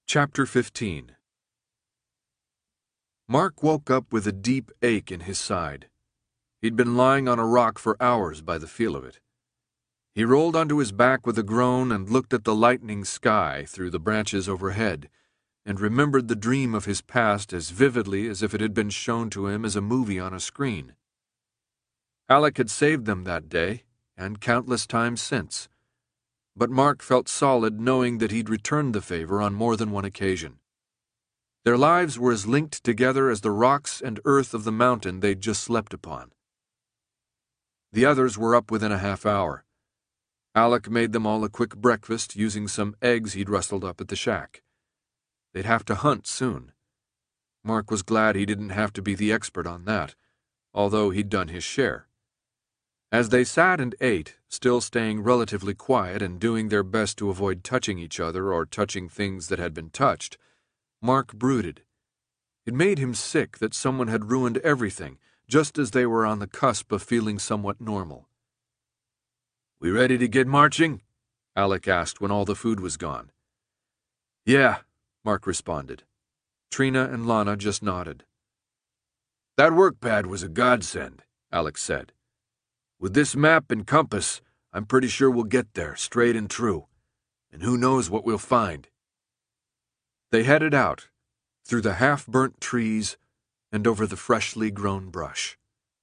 Chapter 15. Mark woke up with a deep ache in his side. He'd been lying on a rock for hours by the feel of it. He rolled onto his back with a groan and looked at the lightening sky through the branches overhead, and remembered the dream of his past as vividly as if it had been shown to him as a movie on a screen. Alec had saved them that day, and countless times since. But Mark felt solid knowing that he'd returned the favor on more than one occasion. Their lives were as linked together as the rocks and earth of the mountain they'd just slept upon. The others were up within a half hour. Alec made them all a quick breakfast using some eggs he'd rustled up at the shack. They'd have to hunt soon. Mark was glad he didn't have to be the expert on that, although he'd done his share. As they sat and ate, still staying relatively quiet and doing their best to avoid touching each other or touching things that had been touched, Mark brooded. It made him sick that someone had ruined everything, just as they were on the cusp of feeling somewhat normal. "We ready to get marching?" Alec asked when all the food was gone. "Yeah," Mark responded. Trina and Lana just nodded. "That work pad was a godsend," Alec said. "With this map and compass, I'm pretty sure we'll get there, straight and true. And who knows what we'll find." They headed out, through the half-burnt trees and over the freshly grown brush.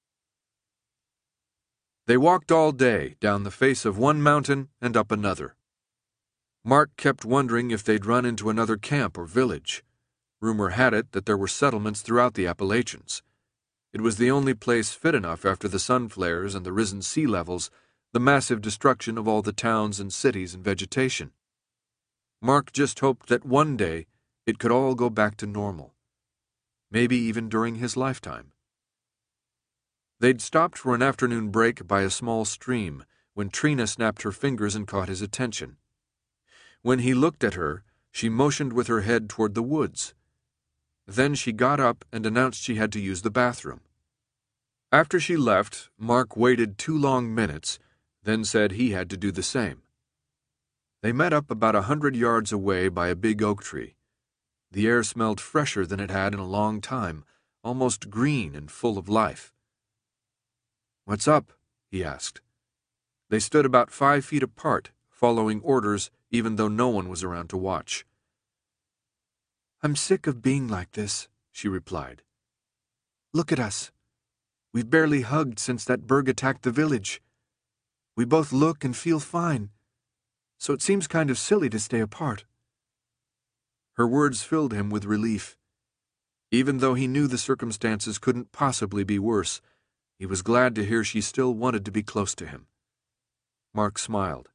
They walked all day, down the face of one mountain and up another. Mark kept wondering if they'd run into another camp or village. Rumor had it that there were settlements throughout the Appalachians. It was the only place fit enough after the sun flares and the risen sea levels, the massive destruction of all the towns and cities and vegetation. Mark just hoped that one day it could all go back to normal. Maybe even during his lifetime. They'd stopped for an afternoon break by a small stream when Trina snapped her fingers and caught his attention. When he looked at her, she motioned with her head toward the woods. Then she got up and announced she had to use the bathroom. After she left, Mark waited 2 long minutes, then said he had to do the same. They met up about 100 yards away by a big oak tree. The air smelled fresher than it had in a long time, almost green and full of life. "What's up?" he asked. They stood about 5 feet apart, following orders even though no one was around to watch. "I'm sick of being like this," she replied. "Look at us. We've barely hugged since that Berg attacked the village. We both look and feel fine, so it seems kind of silly to stay apart." Her words filled him with relief. Even though he knew the circumstances couldn't possibly be worse, he was glad to hear she still wanted to be close to him. Mark smiled.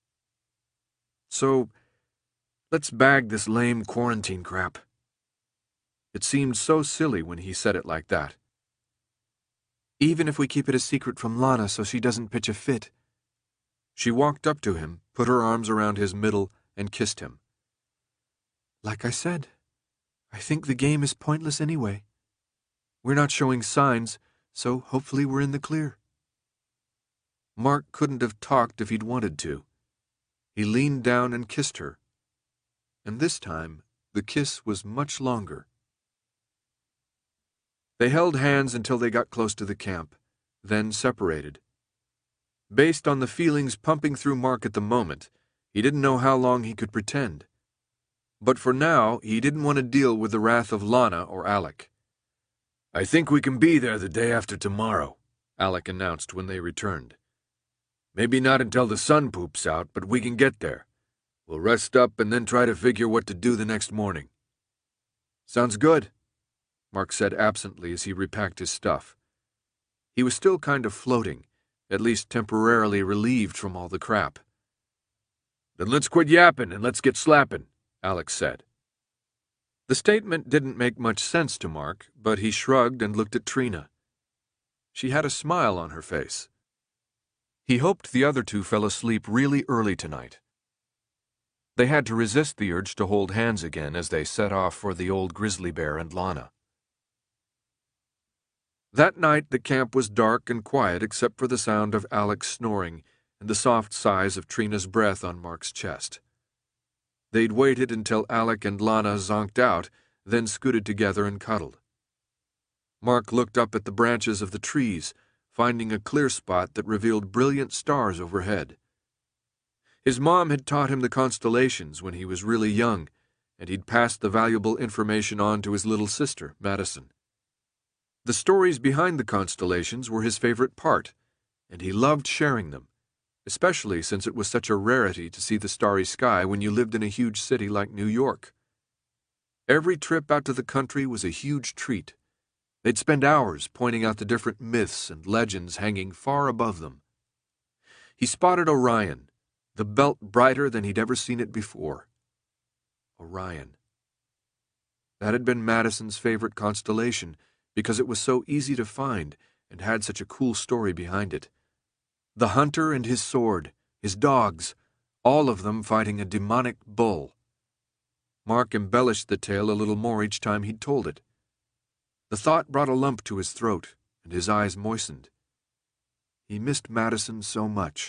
"So, let's bag this lame quarantine crap." It seemed so silly when he said it like that. "Even if we keep it a secret from Lana so she doesn't pitch a fit." She walked up to him, put her arms around his middle, and kissed him. "Like I said, I think the game is pointless anyway. We're not showing signs, so hopefully we're in the clear." Mark couldn't have talked if he'd wanted to. He leaned down and kissed her. And this time, the kiss was much longer. They held hands until they got close to the camp, then separated. Based on the feelings pumping through Mark at the moment, he didn't know how long he could pretend. But for now, he didn't want to deal with the wrath of Lana or Alec. "I think we can be there the day after tomorrow," Alec announced when they returned. "Maybe not until the sun poops out, but we can get there. We'll rest up and then try to figure what to do the next morning." "Sounds good," Mark said absently as he repacked his stuff. He was still kind of floating, at least temporarily relieved from all the crap. "Then let's quit yapping and let's get slapping," Alex said. The statement didn't make much sense to Mark, but he shrugged and looked at Trina. She had a smile on her face. He hoped the other two fell asleep really early tonight. They had to resist the urge to hold hands again as they set off for the old grizzly bear and Lana. That night the camp was dark and quiet except for the sound of Alec's snoring and the soft sighs of Trina's breath on Mark's chest. They'd waited until Alec and Lana zonked out, then scooted together and cuddled. Mark looked up at the branches of the trees, finding a clear spot that revealed brilliant stars overhead. His mom had taught him the constellations when he was really young, and he'd passed the valuable information on to his little sister, Madison. The stories behind the constellations were his favorite part, and he loved sharing them, especially since it was such a rarity to see the starry sky when you lived in a huge city like New York. Every trip out to the country was a huge treat. They'd spend hours pointing out the different myths and legends hanging far above them. He spotted Orion, the belt brighter than he'd ever seen it before. Orion. That had been Madison's favorite constellation because it was so easy to find and had such a cool story behind it. The hunter and his sword, his dogs, all of them fighting a demonic bull. Mark embellished the tale a little more each time he'd told it. The thought brought a lump to his throat, and his eyes moistened. He missed Madison so much.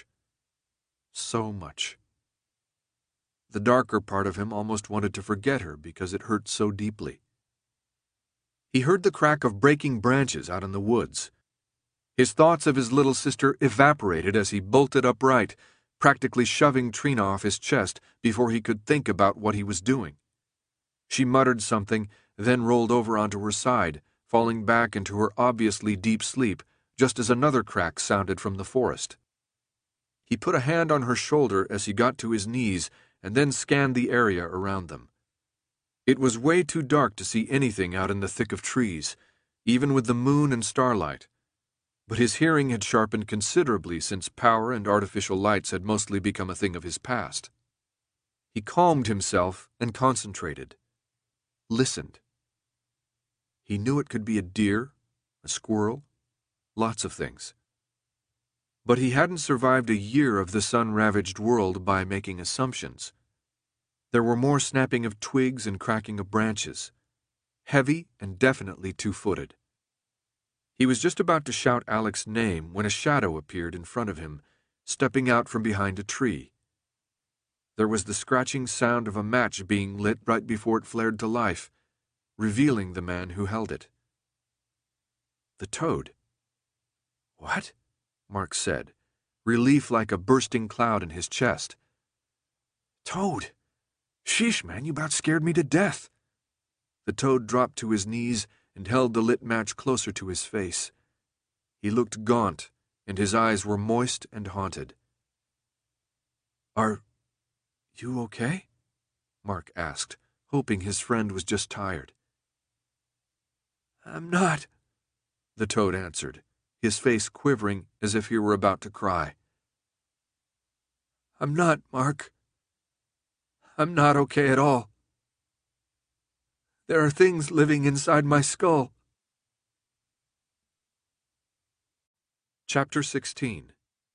So much. The darker part of him almost wanted to forget her because it hurt so deeply. He heard the crack of breaking branches out in the woods. His thoughts of his little sister evaporated as he bolted upright, practically shoving Trina off his chest before he could think about what he was doing. She muttered something, then rolled over onto her side, falling back into her obviously deep sleep, just as another crack sounded from the forest. He put a hand on her shoulder as he got to his knees and then scanned the area around them. It was way too dark to see anything out in the thick of trees, even with the moon and starlight. But his hearing had sharpened considerably since power and artificial lights had mostly become a thing of his past. He calmed himself and concentrated. Listened. He knew it could be a deer, a squirrel, lots of things. But he hadn't survived a year of the sun-ravaged world by making assumptions. There were more snapping of twigs and cracking of branches, heavy and definitely two-footed. He was just about to shout Alec's name when a shadow appeared in front of him, stepping out from behind a tree. There was the scratching sound of a match being lit right before it flared to life, revealing the man who held it. The toad. What? Mark said, relief like a bursting cloud in his chest. Toad! Sheesh, man, you about scared me to death. The toad dropped to his knees and held the lit match closer to his face. He looked gaunt, and his eyes were moist and haunted. Are you okay? Mark asked, hoping his friend was just tired. I'm not, the toad answered, his face quivering as if he were about to cry. I'm not, Mark. I'm not okay at all. There are things living inside my skull. Chapter 16.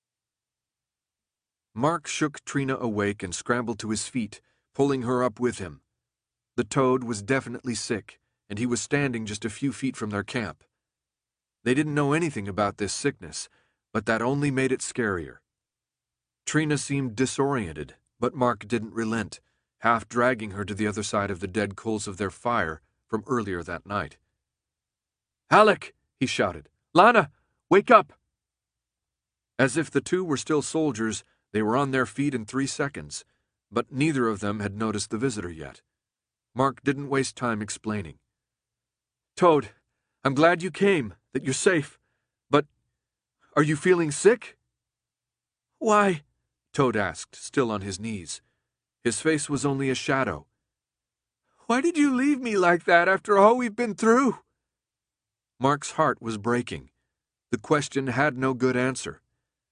Mark shook Trina awake and scrambled to his feet, pulling her up with him. The toad was definitely sick, and he was standing just a few feet from their camp. They didn't know anything about this sickness, but that only made it scarier. Trina seemed disoriented, but Mark didn't relent, half dragging her to the other side of the dead coals of their fire from earlier that night. Alec, he shouted. Lana, wake up! As if the two were still soldiers, they were on their feet in 3 seconds, but neither of them had noticed the visitor yet. Mark didn't waste time explaining. Toad, I'm glad you came, that you're safe, but are you feeling sick? Why? Toad asked, still on his knees. His face was only a shadow. Why did you leave me like that after all we've been through? Mark's heart was breaking. The question had no good answer.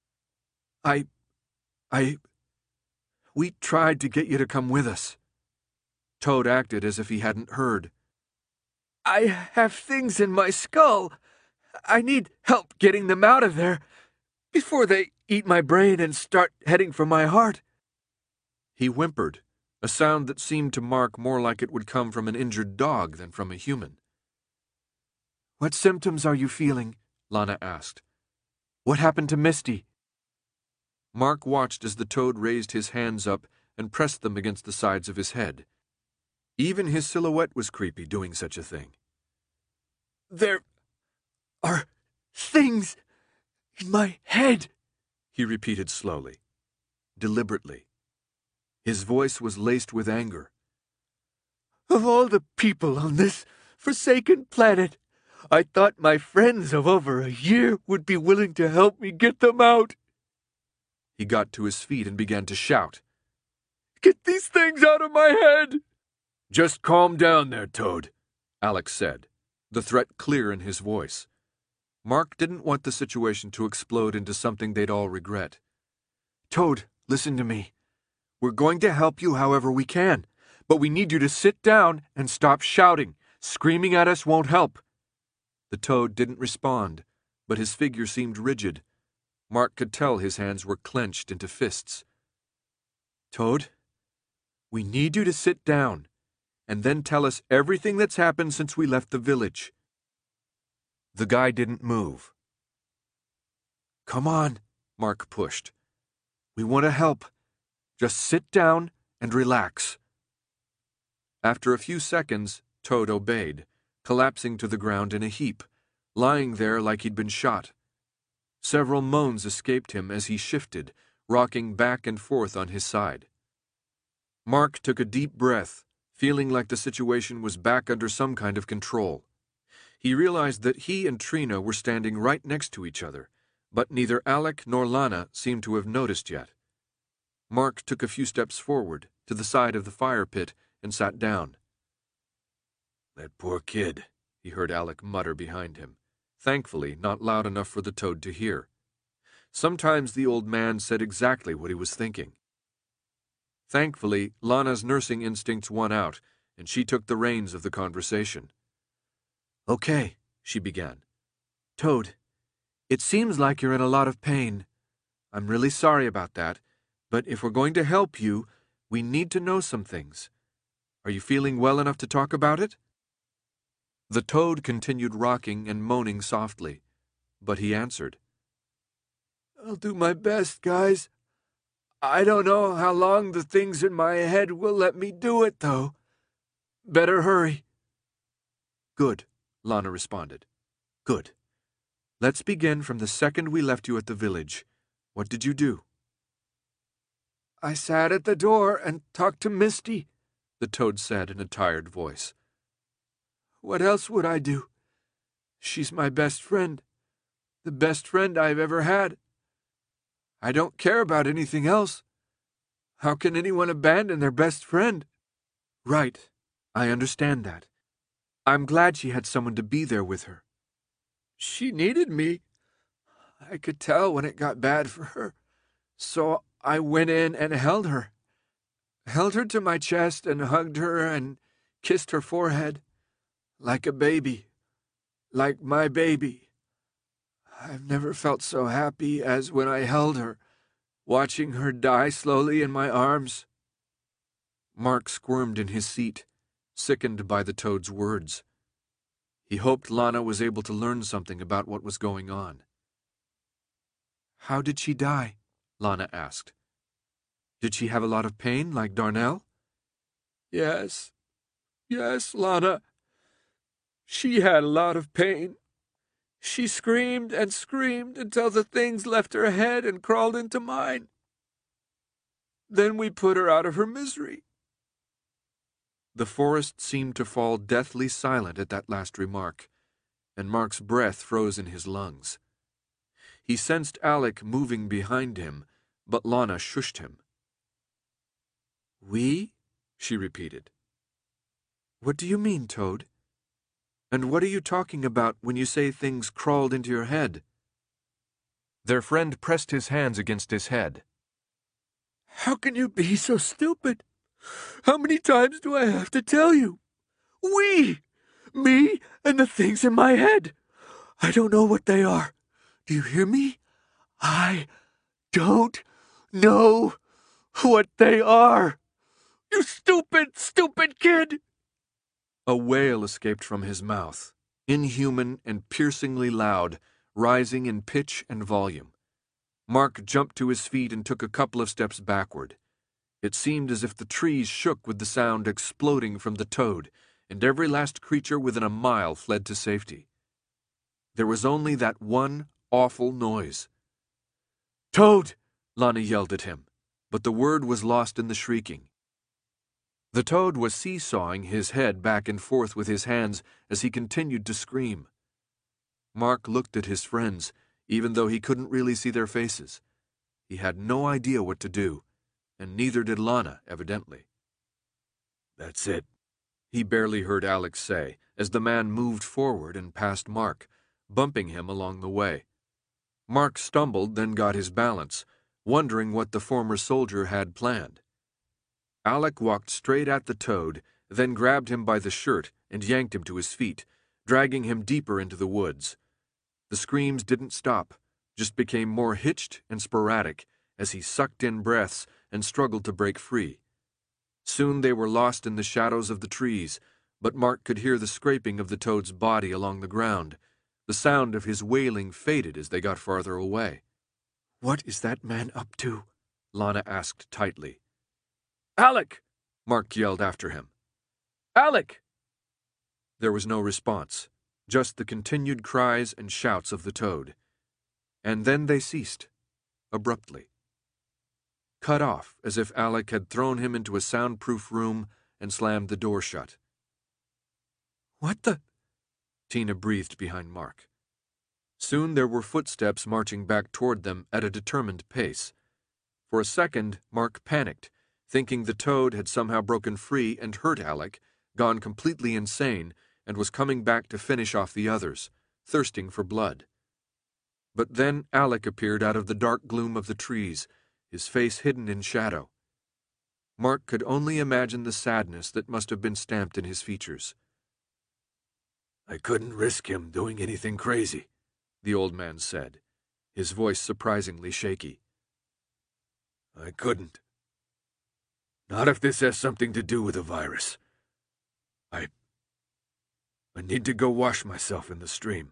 We tried to get you to come with us. Toad acted as if he hadn't heard. I have things in my skull. I need help getting them out of there before they eat my brain and start heading for my heart. He whimpered, a sound that seemed to Mark more like it would come from an injured dog than from a human. What symptoms are you feeling? Lana asked. What happened to Misty? Mark watched as the toad raised his hands up and pressed them against the sides of his head. Even his silhouette was creepy doing such a thing. "There are things in my head," he repeated slowly, deliberately. His voice was laced with anger. "Of all the people on this forsaken planet, I thought my friends of over a year would be willing to help me get them out." He got to his feet and began to shout. "Get these things out of my head!" "Just calm down there, Toad," Alex said, the threat clear in his voice. Mark didn't want the situation to explode into something they'd all regret. "Toad, listen to me. We're going to help you however we can, but we need you to sit down and stop shouting. Screaming at us won't help." The Toad didn't respond, but his figure seemed rigid. Mark could tell his hands were clenched into fists. "Toad, we need you to sit down, and then tell us everything that's happened since we left the village." The guy didn't move. "Come on," Mark pushed. "We want to help. Just sit down and relax." After a few seconds, Toad obeyed, collapsing to the ground in a heap, lying there like he'd been shot. Several moans escaped him as he shifted, rocking back and forth on his side. Mark took a deep breath, feeling like the situation was back under some kind of control. He realized that he and Trina were standing right next to each other, but neither Alec nor Lana seemed to have noticed yet. Mark took a few steps forward, to the side of the fire pit, and sat down. "That poor kid," he heard Alec mutter behind him, thankfully not loud enough for the Toad to hear. Sometimes the old man said exactly what he was thinking. Thankfully, Lana's nursing instincts won out, and she took the reins of the conversation. "Okay," she began. "Toad, it seems like you're in a lot of pain. I'm really sorry about that, but if we're going to help you, we need to know some things. Are you feeling well enough to talk about it?" The Toad continued rocking and moaning softly, but he answered. "I'll do my best, guys. I don't know how long the things in my head will let me do it, though. Better hurry." "Good," Lana responded. "Good. Let's begin from the second we left you at the village. What did you do?" "I sat at the door and talked to Misty," the Toad said in a tired voice. "What else would I do? She's my best friend, the best friend I've ever had. I don't care about anything else. How can anyone abandon their best friend?" "Right. I understand that. I'm glad she had someone to be there with her." "She needed me. I could tell when it got bad for her. So I went in and held her to my chest and hugged her and kissed her forehead. Like a baby. Like my baby. I've never felt so happy as when I held her, watching her die slowly in my arms." Mark squirmed in his seat, sickened by the Toad's words. He hoped Lana was able to learn something about what was going on. "How did she die?" Lana asked. "Did she have a lot of pain, like Darnell?" Yes, Lana. She had a lot of pain. She screamed and screamed until the things left her head and crawled into mine. Then we put her out of her misery." The forest seemed to fall deathly silent at that last remark, and Mark's breath froze in his lungs. He sensed Alec moving behind him, but Lana shushed him. "We?" she repeated. "What do you mean, Toad? And what are you talking about when you say things crawled into your head?" Their friend pressed his hands against his head. "How can you be so stupid? How many times do I have to tell you? We! Me and the things in my head. I don't know what they are. Do you hear me? I don't know what they are. You stupid, stupid kid!" A wail escaped from his mouth, inhuman and piercingly loud, rising in pitch and volume. Mark jumped to his feet and took a couple of steps backward. It seemed as if the trees shook with the sound exploding from the toad, and every last creature within a mile fled to safety. There was only that one awful noise. "Toad!" Lana yelled at him, but the word was lost in the shrieking. The toad was seesawing his head back and forth with his hands as he continued to scream. Mark looked at his friends, even though he couldn't really see their faces. He had no idea what to do, and neither did Lana, evidently. "That's it," he barely heard Alex say, as the man moved forward and passed Mark, bumping him along the way. Mark stumbled, then got his balance, wondering what the former soldier had planned. Alec walked straight at the toad, then grabbed him by the shirt and yanked him to his feet, dragging him deeper into the woods. The screams didn't stop, just became more hitched and sporadic as he sucked in breaths and struggled to break free. Soon they were lost in the shadows of the trees, but Mark could hear the scraping of the toad's body along the ground. The sound of his wailing faded as they got farther away. "What is that man up to?" Lana asked tightly. "Alec!" Mark yelled after him. "Alec!" There was no response, just the continued cries and shouts of the toad. And then they ceased, abruptly. Cut off, as if Alec had thrown him into a soundproof room and slammed the door shut. "What the—" Tina breathed behind Mark. Soon there were footsteps marching back toward them at a determined pace. For a second, Mark panicked, thinking the toad had somehow broken free and hurt Alec, gone completely insane, and was coming back to finish off the others, thirsting for blood. But then Alec appeared out of the dark gloom of the trees, his face hidden in shadow. Mark could only imagine the sadness that must have been stamped in his features. "I couldn't risk him doing anything crazy," the old man said, his voice surprisingly shaky. "I couldn't. Not if this has something to do with a virus. I need to go wash myself in the stream."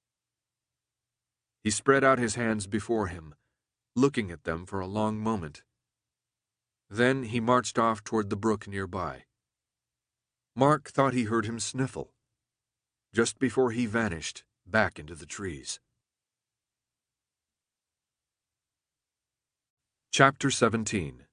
He spread out his hands before him, looking at them for a long moment. Then he marched off toward the brook nearby. Mark thought he heard him sniffle, just before he vanished back into the trees. Chapter 17.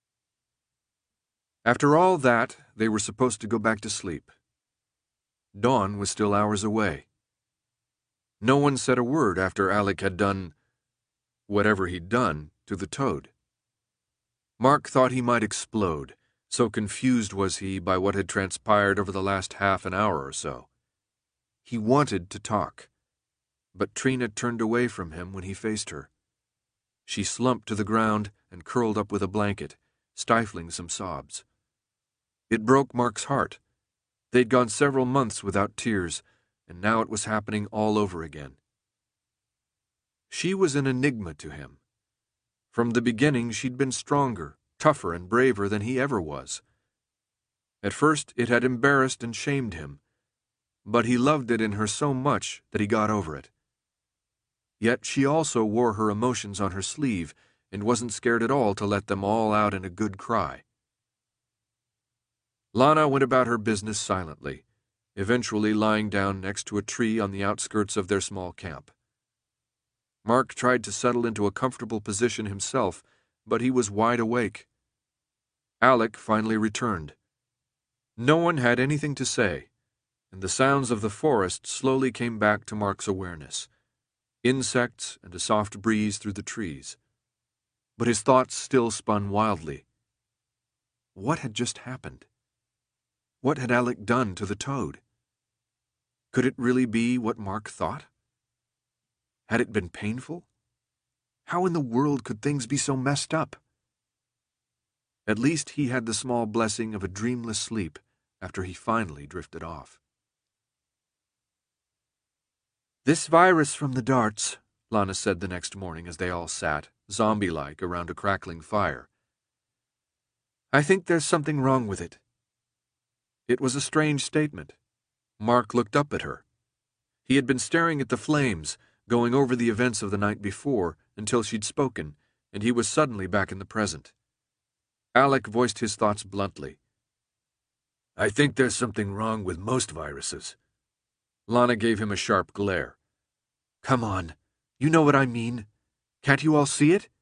After all that, they were supposed to go back to sleep. Dawn was still hours away. No one said a word after Alec had done whatever he'd done to the toad. Mark thought he might explode, so confused was he by what had transpired over the last half an hour or so. He wanted to talk, but Trina turned away from him when he faced her. She slumped to the ground and curled up with a blanket, stifling some sobs. It broke Mark's heart. They'd gone several months without tears, and now it was happening all over again. She was an enigma to him. From the beginning, she'd been stronger, tougher, and braver than he ever was. At first, it had embarrassed and shamed him, but he loved it in her so much that he got over it. Yet she also wore her emotions on her sleeve and wasn't scared at all to let them all out in a good cry. Lana went about her business silently, eventually lying down next to a tree on the outskirts of their small camp. Mark tried to settle into a comfortable position himself, but he was wide awake. Alec finally returned. No one had anything to say, and the sounds of the forest slowly came back to Mark's awareness. Insects and a soft breeze through the trees. But his thoughts still spun wildly. What had just happened? What had Alec done to the toad? Could it really be what Mark thought? Had it been painful? How in the world could things be so messed up? At least he had the small blessing of a dreamless sleep after he finally drifted off. "This virus from the darts," Lana said the next morning as they all sat, zombie-like, around a crackling fire. "I think there's something wrong with it." It was a strange statement. Mark looked up at her. He had been staring at the flames, going over the events of the night before, until she'd spoken, and he was suddenly back in the present. Alec voiced his thoughts bluntly. I think there's something wrong with most viruses. Lana gave him a sharp glare. Come on, you know what I mean. Can't you all see it?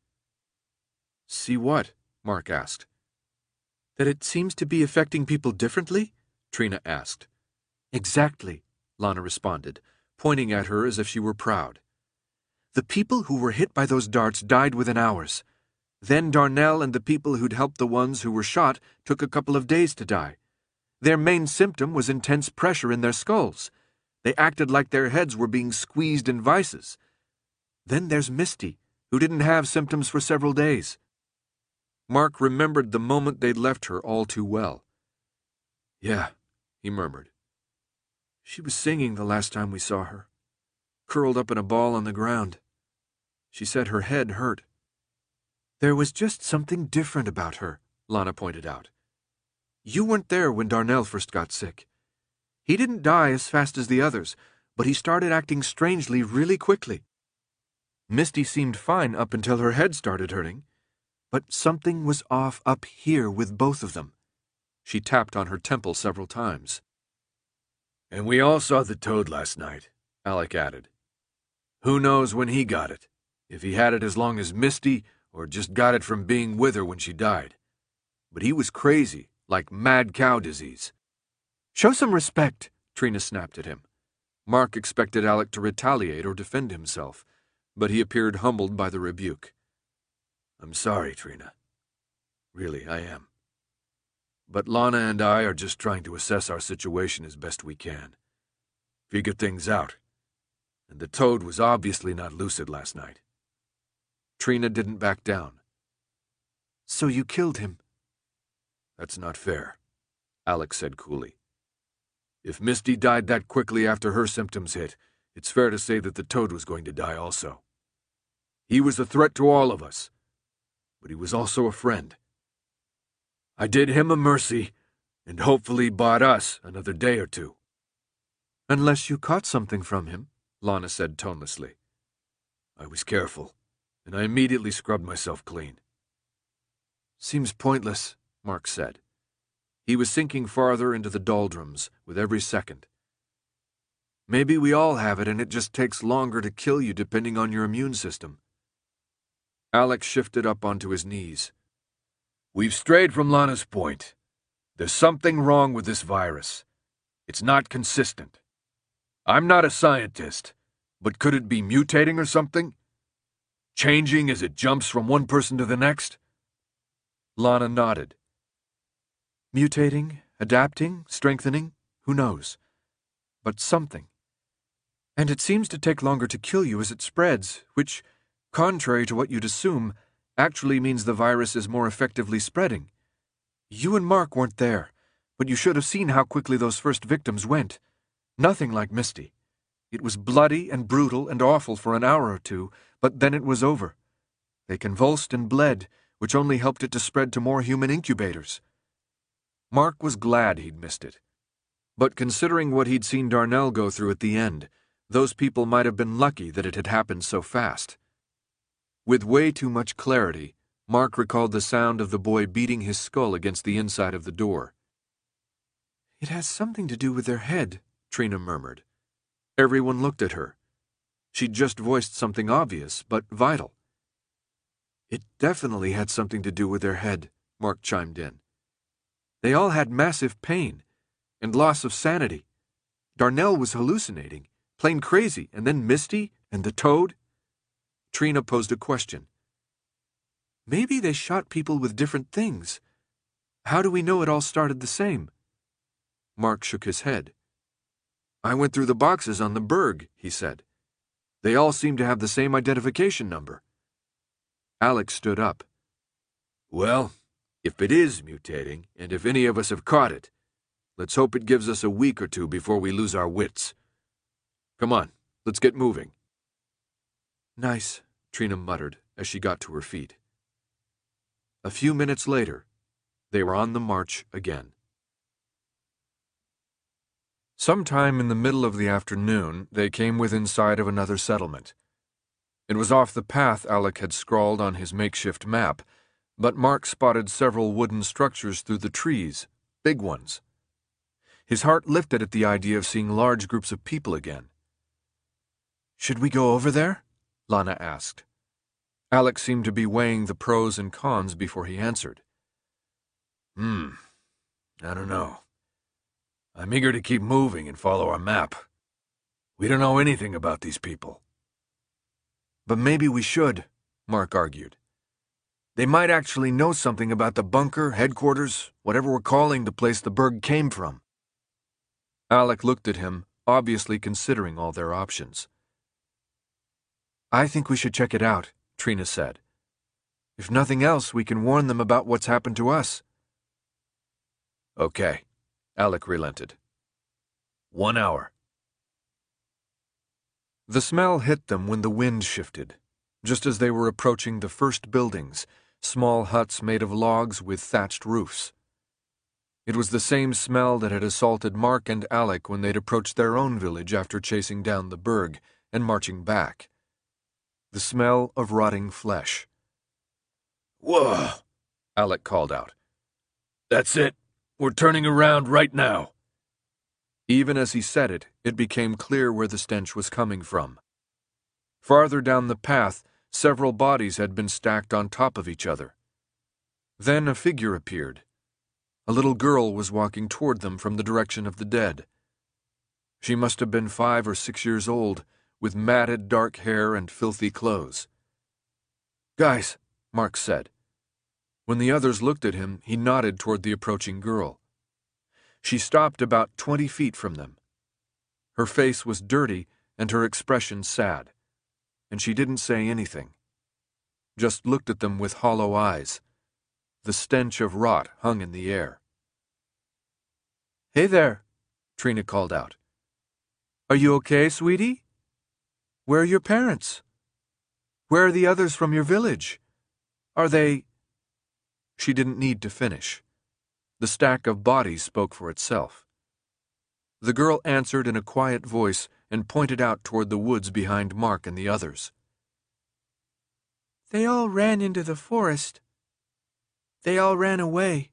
See what? Mark asked. That it seems to be affecting people differently? Trina asked. Exactly, Lana responded, pointing at her as if she were proud. The people who were hit by those darts died within hours. Then Darnell and the people who'd helped the ones who were shot took a couple of days to die. Their main symptom was intense pressure in their skulls. They acted like their heads were being squeezed in vices. Then there's Misty, who didn't have symptoms for several days. Mark remembered the moment they'd left her all too well. Yeah, he murmured. She was singing the last time we saw her, curled up in a ball on the ground. She said her head hurt. There was just something different about her, Lana pointed out. You weren't there when Darnell first got sick. He didn't die as fast as the others, but he started acting strangely really quickly. Misty seemed fine up until her head started hurting, but something was off up here with both of them. She tapped on her temple several times. And we all saw the toad last night, Alec added. Who knows when he got it, if he had it as long as Misty or just got it from being with her when she died. But he was crazy, like mad cow disease. Show some respect, Trina snapped at him. Mark expected Alec to retaliate or defend himself, but he appeared humbled by the rebuke. I'm sorry, Trina. Really, I am. But Lana and I are just trying to assess our situation as best we can. Figure things out. And the toad was obviously not lucid last night. Trina didn't back down. So you killed him? That's not fair, Alec said coolly. If Misty died that quickly after her symptoms hit, it's fair to say that the toad was going to die also. He was a threat to all of us, but he was also a friend. I did him a mercy, and hopefully bought us another day or two. Unless you caught something from him, Lana said tonelessly. I was careful, and I immediately scrubbed myself clean. Seems pointless, Mark said. He was sinking farther into the doldrums with every second. Maybe we all have it and it just takes longer to kill you depending on your immune system. Alec shifted up onto his knees. We've strayed from Lana's point. There's something wrong with this virus. It's not consistent. I'm not a scientist, but could it be mutating or something? Changing as it jumps from one person to the next? Lana nodded. Mutating, adapting, strengthening, who knows? But something. And it seems to take longer to kill you as it spreads, which, contrary to what you'd assume, actually means the virus is more effectively spreading. You and Mark weren't there, but you should have seen how quickly those first victims went. Nothing like Misty. It was bloody and brutal and awful for an hour or two, but then it was over. They convulsed and bled, which only helped it to spread to more human incubators. Mark was glad he'd missed it. But considering what he'd seen Darnell go through at the end, those people might have been lucky that it had happened so fast. With way too much clarity, Mark recalled the sound of the boy beating his skull against the inside of the door. It has something to do with their head, Trina murmured. Everyone looked at her. She'd just voiced something obvious, but vital. It definitely had something to do with their head, Mark chimed in. They all had massive pain and loss of sanity. Darnell was hallucinating, plain crazy, and then Misty and the toad. Trina posed a question. Maybe they shot people with different things. How do we know it all started the same? Mark shook his head. I went through the boxes on the Berg, he said. They all seem to have the same identification number. Alex stood up. Well, if it is mutating, and if any of us have caught it, let's hope it gives us a week or two before we lose our wits. Come on, let's get moving. Nice, Trina muttered as she got to her feet. A few minutes later, they were on the march again. Sometime in the middle of the afternoon, they came within sight of another settlement. It was off the path Alec had scrawled on his makeshift map, But Mark spotted several wooden structures through the trees, big ones. His heart lifted at the idea of seeing large groups of people again. "Should we go over there?" Lana asked. Alec seemed to be weighing the pros and cons before he answered. I don't know. I'm eager to keep moving and follow our map. We don't know anything about these people." "But maybe we should," Mark argued. "They might actually know something about the bunker, headquarters, whatever we're calling the place the Berg came from." Alec looked at him, obviously considering all their options. "I think we should check it out," Trina said. "If nothing else, we can warn them about what's happened to us." "Okay," Alec relented. 1 hour. The smell hit them when the wind shifted, just as they were approaching the first buildings, small huts made of logs with thatched roofs. It was the same smell that had assaulted Mark and Alec when they'd approached their own village after chasing down the Berg and marching back. The smell of rotting flesh. "Whoa!" Alec called out. "That's it. We're turning around right now." Even as he said it, it became clear where the stench was coming from. Farther down the path, several bodies had been stacked on top of each other. Then a figure appeared. A little girl was walking toward them from the direction of the dead. She must have been 5 or 6 years old, with matted dark hair and filthy clothes. "Guys," Mark said. When the others looked at him, he nodded toward the approaching girl. She stopped about 20 feet from them. Her face was dirty and her expression sad, and she didn't say anything. Just looked at them with hollow eyes. The stench of rot hung in the air. "Hey there," Trina called out. "Are you okay, sweetie? Where are your parents? Where are the others from your village? Are they—" She didn't need to finish. The stack of bodies spoke for itself. The girl answered in a quiet voice and pointed out toward the woods behind Mark and the others. "They all ran into the forest. They all ran away."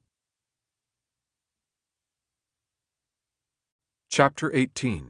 Chapter 18.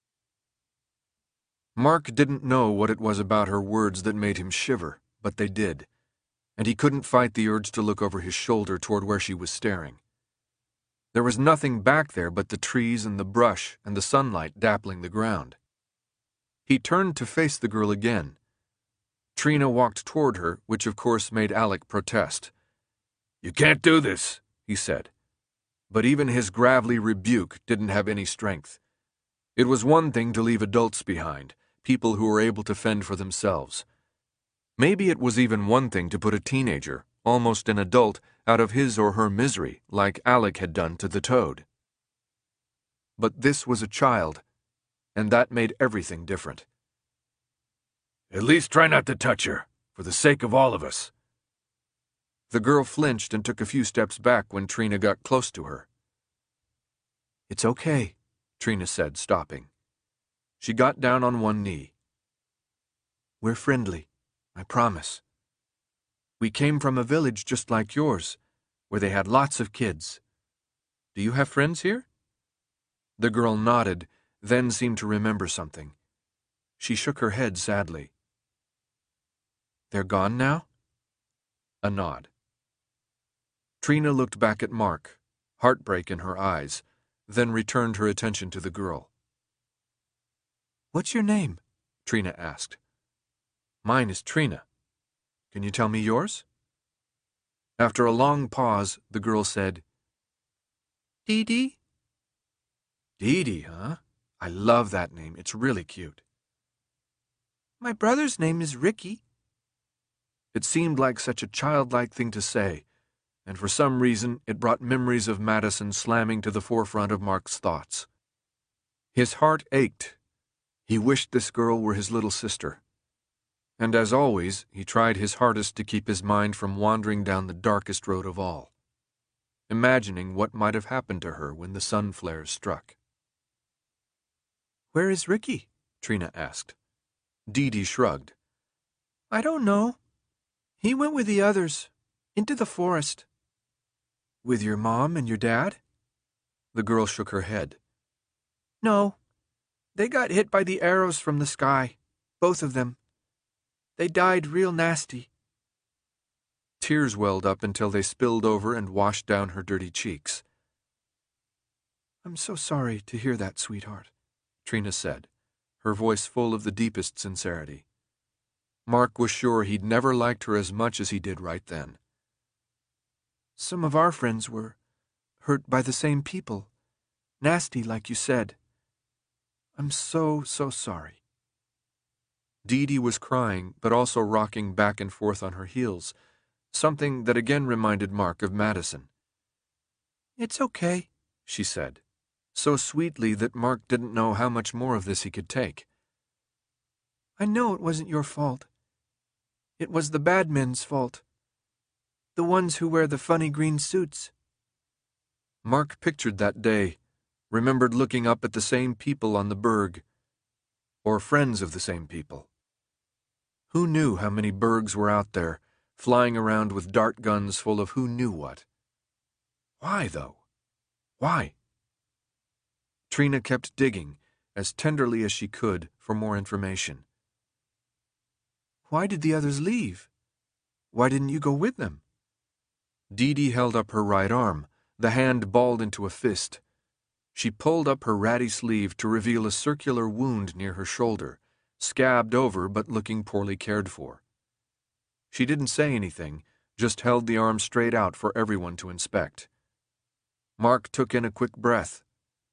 Mark didn't know what it was about her words that made him shiver, but they did, and he couldn't fight the urge to look over his shoulder toward where she was staring. There was nothing back there but the trees and the brush and the sunlight dappling the ground. He turned to face the girl again. Trina walked toward her, which of course made Alec protest. "You can't do this," he said. But even his gravelly rebuke didn't have any strength. It was one thing to leave adults behind, people who were able to fend for themselves. Maybe it was even one thing to put a teenager, almost an adult, out of his or her misery, like Alec had done to the toad. But this was a child, and that made everything different. "At least try not to touch her, for the sake of all of us." The girl flinched and took a few steps back when Trina got close to her. "It's okay," Trina said, stopping. She got down on one knee. "We're friendly, I promise. We came from a village just like yours, where they had lots of kids. Do you have friends here?" The girl nodded, then seemed to remember something. She shook her head sadly. "They're gone now?" A nod. Trina looked back at Mark, heartbreak in her eyes, then returned her attention to the girl. "What's your name?" Trina asked. "Mine is Trina. Can you tell me yours?" After a long pause, the girl said, "Dee Dee." "Dee Dee, huh? I love that name. It's really cute." "My brother's name is Ricky." It seemed like such a childlike thing to say, and for some reason it brought memories of Madison slamming to the forefront of Mark's thoughts. His heart ached. He wished this girl were his little sister. And as always, he tried his hardest to keep his mind from wandering down the darkest road of all, imagining what might have happened to her when the sun flares struck. "Where is Ricky?" Trina asked. Dee Dee shrugged. "I don't know. He went with the others. Into the forest. With your mom and your dad? The girl shook her head. No. They got hit by the arrows from the sky. Both of them. They died real nasty. Tears welled up until they spilled over and washed down her dirty cheeks. I'm so sorry to hear that, sweetheart, Trina said, her voice full of the deepest sincerity. Mark was sure he'd never liked her as much as he did right then. Some of our friends were hurt by the same people. Nasty, like you said. I'm so sorry. Dee Dee was crying, but also rocking back and forth on her heels, something that again reminded Mark of Madison. It's okay, she said, so sweetly that Mark didn't know how much more of this he could take. I know it wasn't your fault. It was the bad men's fault. The ones who wear the funny green suits. Mark pictured that day, remembered looking up at the same people on the berg, or friends of the same people. Who knew how many bergs were out there, flying around with dart guns full of who knew what? Why, though? Why? Trina kept digging, as tenderly as she could, for more information. Why did the others leave? Why didn't you go with them? Dee Dee held up her right arm, the hand balled into a fist. She pulled up her ratty sleeve to reveal a circular wound near her shoulder, scabbed over but looking poorly cared for. She didn't say anything, just held the arm straight out for everyone to inspect. Mark took in a quick breath.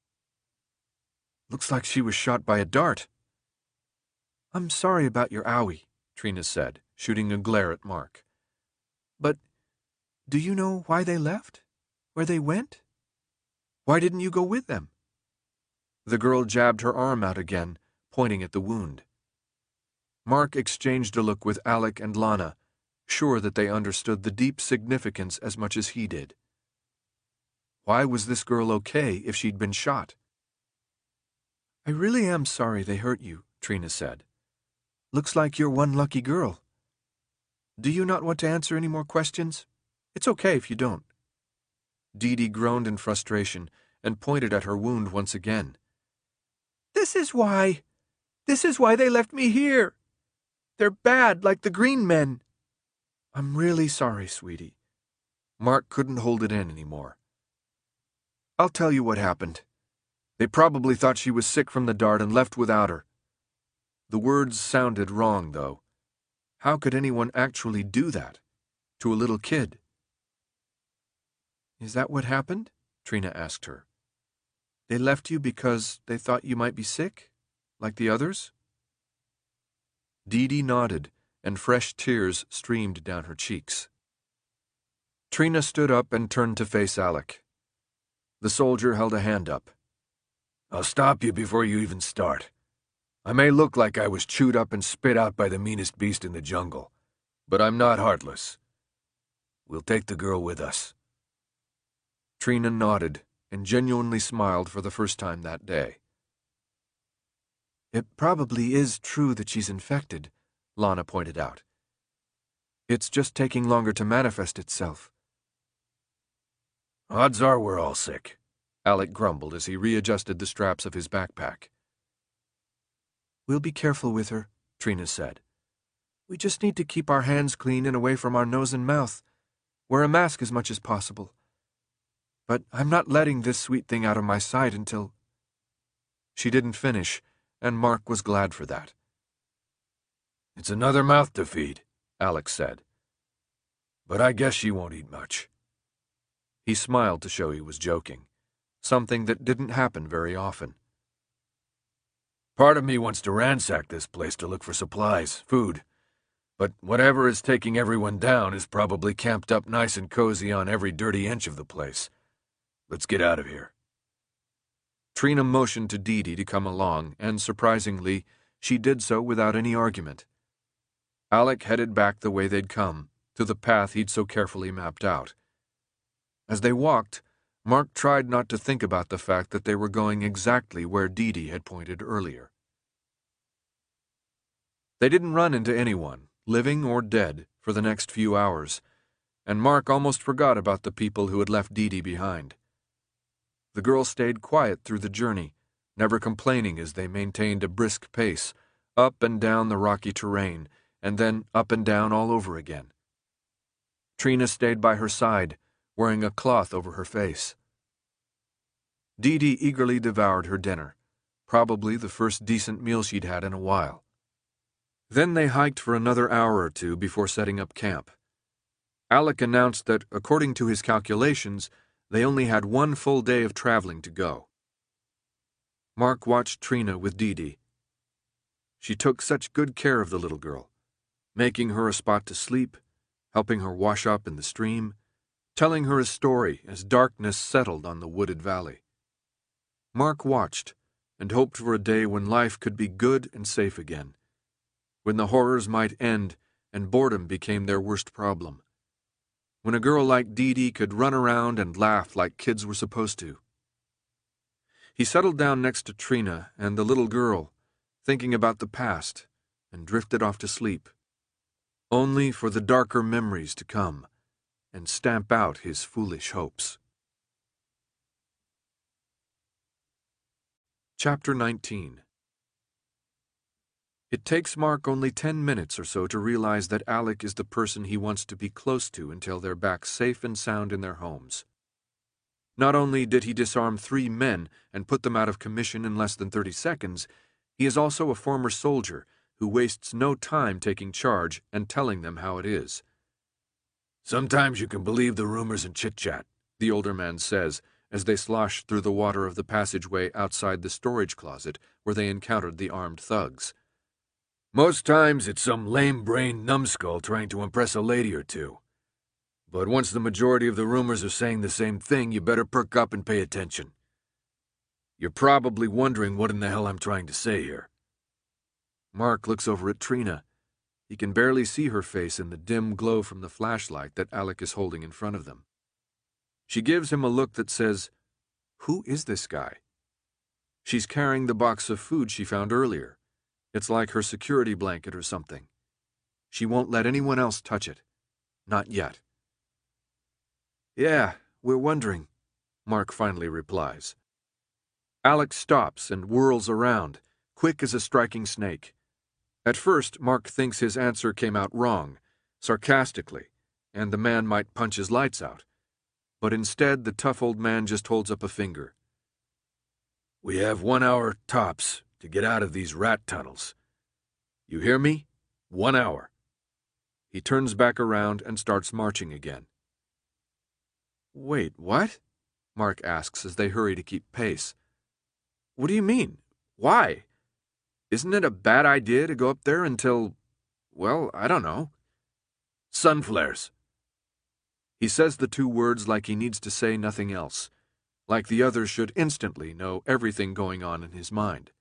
Looks like she was shot by a dart. I'm sorry about your owie, Trina said, shooting a glare at Mark. But do you know why they left? Where they went? Why didn't you go with them? The girl jabbed her arm out again, pointing at the wound. Mark exchanged a look with Alec and Lana, sure that they understood the deep significance as much as he did. Why was this girl okay if she'd been shot? I really am sorry they hurt you, Trina said. Looks like you're one lucky girl. Do you not want to answer any more questions? It's okay if you don't. Dee Dee groaned in frustration and pointed at her wound once again. This is why they left me here. They're bad like the green men. I'm really sorry, sweetie. Mark couldn't hold it in anymore. I'll tell you what happened. They probably thought she was sick from the dart and left without her. The words sounded wrong, though. How could anyone actually do that? To a little kid? Is that what happened? Trina asked her. They left you because they thought you might be sick, like the others? Dee Dee nodded, and fresh tears streamed down her cheeks. Trina stood up and turned to face Alec. The soldier held a hand up. I'll stop you before you even start. I may look like I was chewed up and spit out by the meanest beast in the jungle, but I'm not heartless. We'll take the girl with us. Trina nodded and genuinely smiled for the first time that day. It probably is true that she's infected, Lana pointed out. It's just taking longer to manifest itself. Odds are we're all sick, Alec grumbled as he readjusted the straps of his backpack. We'll be careful with her, Trina said. We just need to keep our hands clean and away from our nose and mouth. Wear a mask as much as possible. But I'm not letting this sweet thing out of my sight until... She didn't finish, and Mark was glad for that. It's another mouth to feed, Alex said. But I guess she won't eat much. He smiled to show he was joking, something that didn't happen very often. Part of me wants to ransack this place to look for supplies, food. But whatever is taking everyone down is probably camped up nice and cozy on every dirty inch of the place. Let's get out of here. Trina motioned to Dee Dee to come along, and surprisingly, she did so without any argument. Alec headed back the way they'd come, to the path he'd so carefully mapped out. As they walked, Mark tried not to think about the fact that they were going exactly where Dee Dee had pointed earlier. They didn't run into anyone, living or dead, for the next few hours, and Mark almost forgot about the people who had left Dee Dee behind. The girl stayed quiet through the journey, never complaining as they maintained a brisk pace, up and down the rocky terrain, and then up and down all over again. Trina stayed by her side, wearing a cloth over her face. Dee Dee eagerly devoured her dinner, probably the first decent meal she'd had in a while. Then they hiked for another hour or two before setting up camp. Alec announced that, according to his calculations, they only had one full day of traveling to go. Mark watched Trina with Dee Dee. She took such good care of the little girl, making her a spot to sleep, helping her wash up in the stream, telling her a story as darkness settled on the wooded valley. Mark watched and hoped for a day when life could be good and safe again, when the horrors might end and boredom became their worst problem, when a girl like Dee Dee could run around and laugh like kids were supposed to. He settled down next to Trina and the little girl, thinking about the past, and drifted off to sleep, only for the darker memories to come and stamp out his foolish hopes. Chapter 19. It takes Mark only 10 minutes or so to realize that Alec is the person he wants to be close to until they're back safe and sound in their homes. Not only did he disarm 3 men and put them out of commission in less than 30 seconds, he is also a former soldier who wastes no time taking charge and telling them how it is. Sometimes you can believe the rumors and chit-chat, the older man says, as they slosh through the water of the passageway outside the storage closet where they encountered the armed thugs. Most times it's some lame-brained numbskull trying to impress a lady or two. But once the majority of the rumors are saying the same thing, you better perk up and pay attention. You're probably wondering what in the hell I'm trying to say here. Mark looks over at Trina. He can barely see her face in the dim glow from the flashlight that Alec is holding in front of them. She gives him a look that says, "Who is this guy?" She's carrying the box of food she found earlier. It's like her security blanket or something. She won't let anyone else touch it. Not yet. "Yeah, we're wondering," Mark finally replies. Alec stops and whirls around, quick as a striking snake. At first, Mark thinks his answer came out wrong, sarcastically, and the man might punch his lights out. But instead, the tough old man just holds up a finger. "We have 1 hour tops to get out of these rat tunnels. You hear me? 1 hour. He turns back around and starts marching again. "Wait, what?" Mark asks as they hurry to keep pace. "What do you mean? Why? Isn't it a bad idea to go up there until, well, I don't know." "Sun flares." He says the 2 words like he needs to say nothing else, like the others should instantly know everything going on in his mind.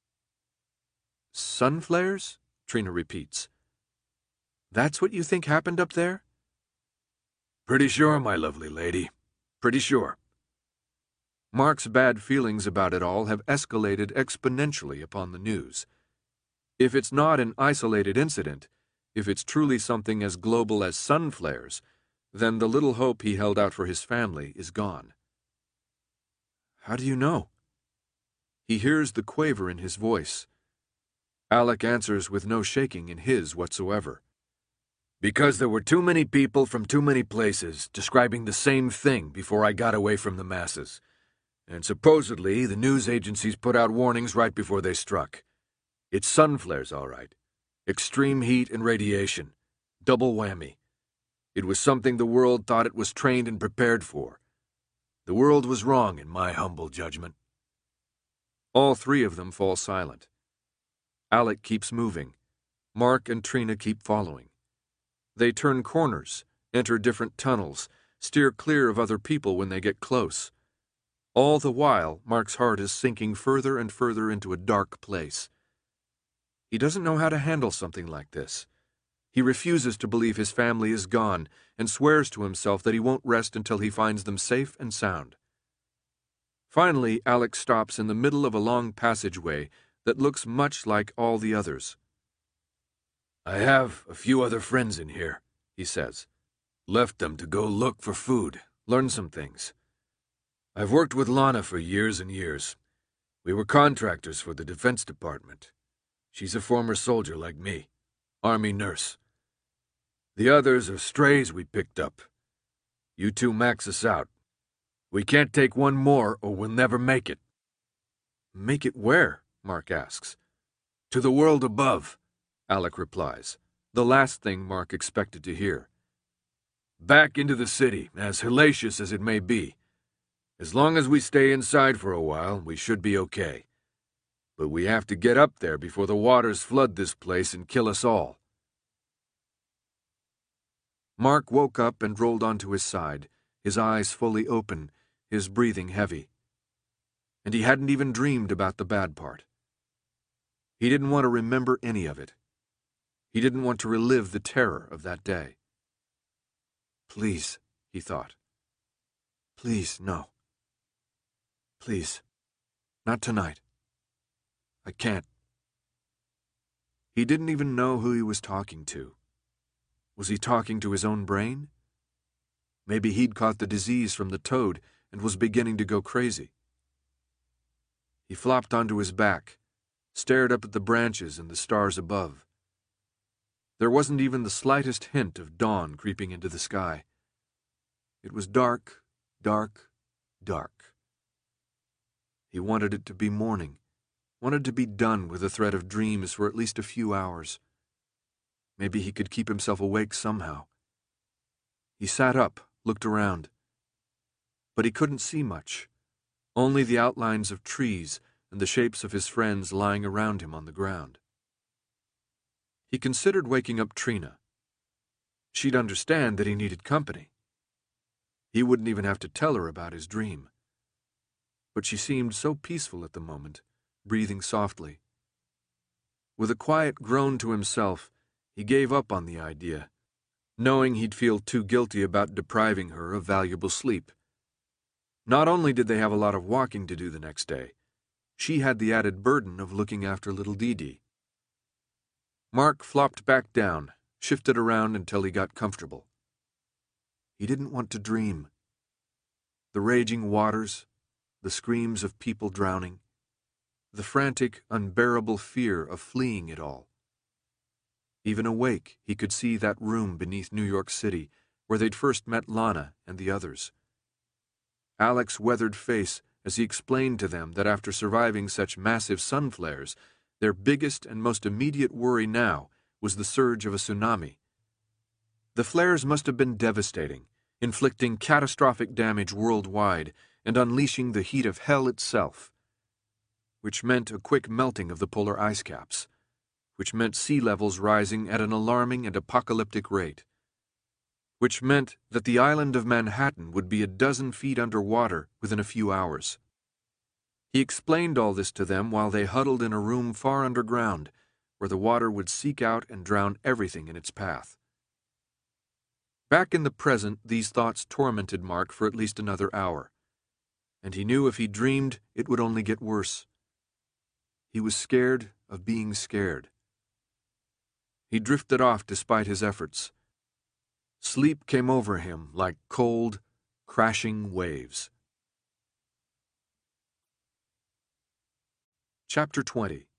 "Sun flares?" Trina repeats. "That's what you think happened up there?" "Pretty sure, my lovely lady. Pretty sure." Mark's bad feelings about it all have escalated exponentially upon the news. If it's not an isolated incident, if it's truly something as global as sun flares, then the little hope he held out for his family is gone. "How do you know?" He hears the quaver in his voice. Alec answers with no shaking in his whatsoever. "Because there were too many people from too many places describing the same thing before I got away from the masses. And supposedly the news agencies put out warnings right before they struck. It's sun flares, all right. Extreme heat and radiation. Double whammy. It was something the world thought it was trained and prepared for. The world was wrong in my humble judgment." All 3 of them fall silent. Alec keeps moving. Mark and Trina keep following. They turn corners, enter different tunnels, steer clear of other people when they get close. All the while, Mark's heart is sinking further and further into a dark place. He doesn't know how to handle something like this. He refuses to believe his family is gone and swears to himself that he won't rest until he finds them safe and sound. Finally, Alec stops in the middle of a long passageway that looks much like all the others. "I have a few other friends in here," he says. Left them to go look for food, learn some things. I've worked with Lana for years and years. We were contractors for the Defense Department. She's a former soldier like me, Army nurse. The others are strays we picked up. You two max us out. We can't take one more or we'll never make it. Make it where? Mark asks. To the world above, Alec replies, the last thing Mark expected to hear. Back into the city, as hellacious as it may be. As long as we stay inside for a while, we should be okay. But we have to get up there before the waters flood this place and kill us all. Mark woke up and rolled onto his side, his eyes fully open, his breathing heavy. And he hadn't even dreamed about the bad part. He didn't want to remember any of it. He didn't want to relive the terror of that day. Please, he thought. Please, no. Please, not tonight. I can't. He didn't even know who he was talking to. Was he talking to his own brain? Maybe he'd caught the disease from the toad and was beginning to go crazy. He flopped onto his back, stared up at the branches and the stars above. There wasn't even the slightest hint of dawn creeping into the sky. It was dark, dark, dark. He wanted it to be morning, wanted to be done with the threat of dreams for at least a few hours. Maybe he could keep himself awake somehow. He sat up, looked around. But he couldn't see much, only the outlines of trees and the shapes of his friends lying around him on the ground. He considered waking up Trina. She'd understand that he needed company. He wouldn't even have to tell her about his dream. But she seemed so peaceful at the moment, breathing softly. With a quiet groan to himself, he gave up on the idea, knowing he'd feel too guilty about depriving her of valuable sleep. Not only did they have a lot of walking to do the next day, she had the added burden of looking after little Dee Dee. Mark flopped back down, shifted around until he got comfortable. He didn't want to dream. The raging waters, the screams of people drowning, the frantic, unbearable fear of fleeing it all. Even awake, he could see that room beneath New York City where they'd first met Lana and the others. Alec's weathered face as he explained to them that after surviving such massive sun flares, their biggest and most immediate worry now was the surge of a tsunami. The flares must have been devastating, inflicting catastrophic damage worldwide and unleashing the heat of hell itself, which meant a quick melting of the polar ice caps, which meant sea levels rising at an alarming and apocalyptic rate, which meant that the island of Manhattan would be a dozen feet underwater within a few hours. He explained all this to them while they huddled in a room far underground, where the water would seek out and drown everything in its path. Back in the present, these thoughts tormented Mark for at least another hour, and he knew if he dreamed, it would only get worse. He was scared of being scared. He drifted off despite his efforts. Sleep came over him like cold, crashing waves. Chapter 20.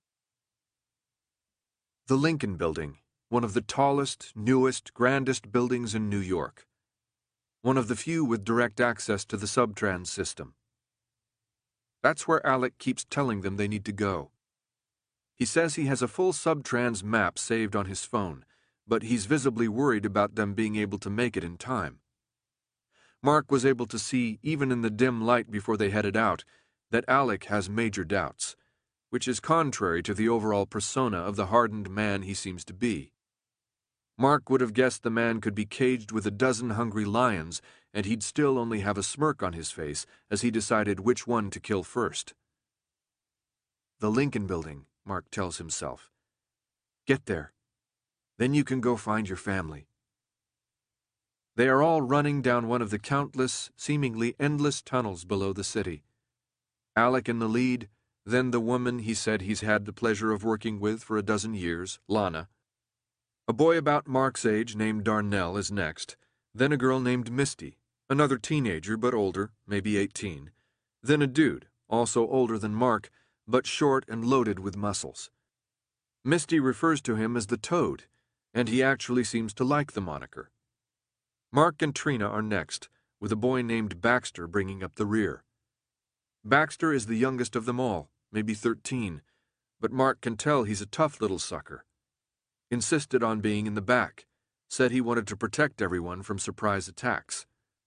The Lincoln Building, one of the tallest, newest, grandest buildings in New York. One of the few with direct access to the subtrans system. That's where Alec keeps telling them they need to go. He says he has a full subtrans map saved on his phone, but he's visibly worried about them being able to make it in time. Mark was able to see, even in the dim light before they headed out, that Alec has major doubts, which is contrary to the overall persona of the hardened man he seems to be. Mark would have guessed the man could be caged with a dozen hungry lions, and he'd still only have a smirk on his face as he decided which one to kill first. The Lincoln Building, Mark tells himself. Get there. Then you can go find your family. They are all running down one of the countless, seemingly endless tunnels below the city. Alec in the lead, then the woman he said he's had the pleasure of working with for a dozen years, Lana. A boy about Mark's age named Darnell is next, then a girl named Misty, another teenager but older, maybe 18, then a dude, also older than Mark, but short and loaded with muscles. Misty refers to him as the Toad, and he actually seems to like the moniker. Mark and Trina are next, with a boy named Baxter bringing up the rear. Baxter is the youngest of them all, maybe 13, but Mark can tell he's a tough little sucker. Insisted on being in the back, said he wanted to protect everyone from surprise attacks.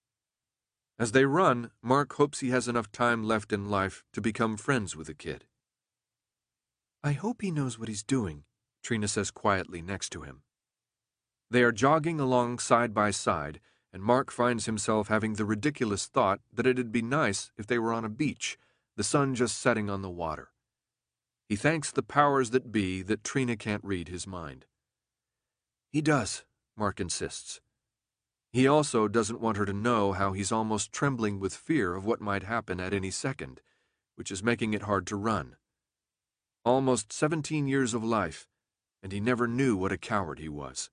As they run, Mark hopes he has enough time left in life to become friends with the kid. "I hope he knows what he's doing," Trina says quietly next to him. They are jogging along side by side, and Mark finds himself having the ridiculous thought that it'd be nice if they were on a beach, the sun just setting on the water. He thanks the powers that be that Trina can't read his mind. He does, Mark insists. He also doesn't want her to know how he's almost trembling with fear of what might happen at any second, which is making it hard to run. Almost 17 years of life, and he never knew what a coward he was.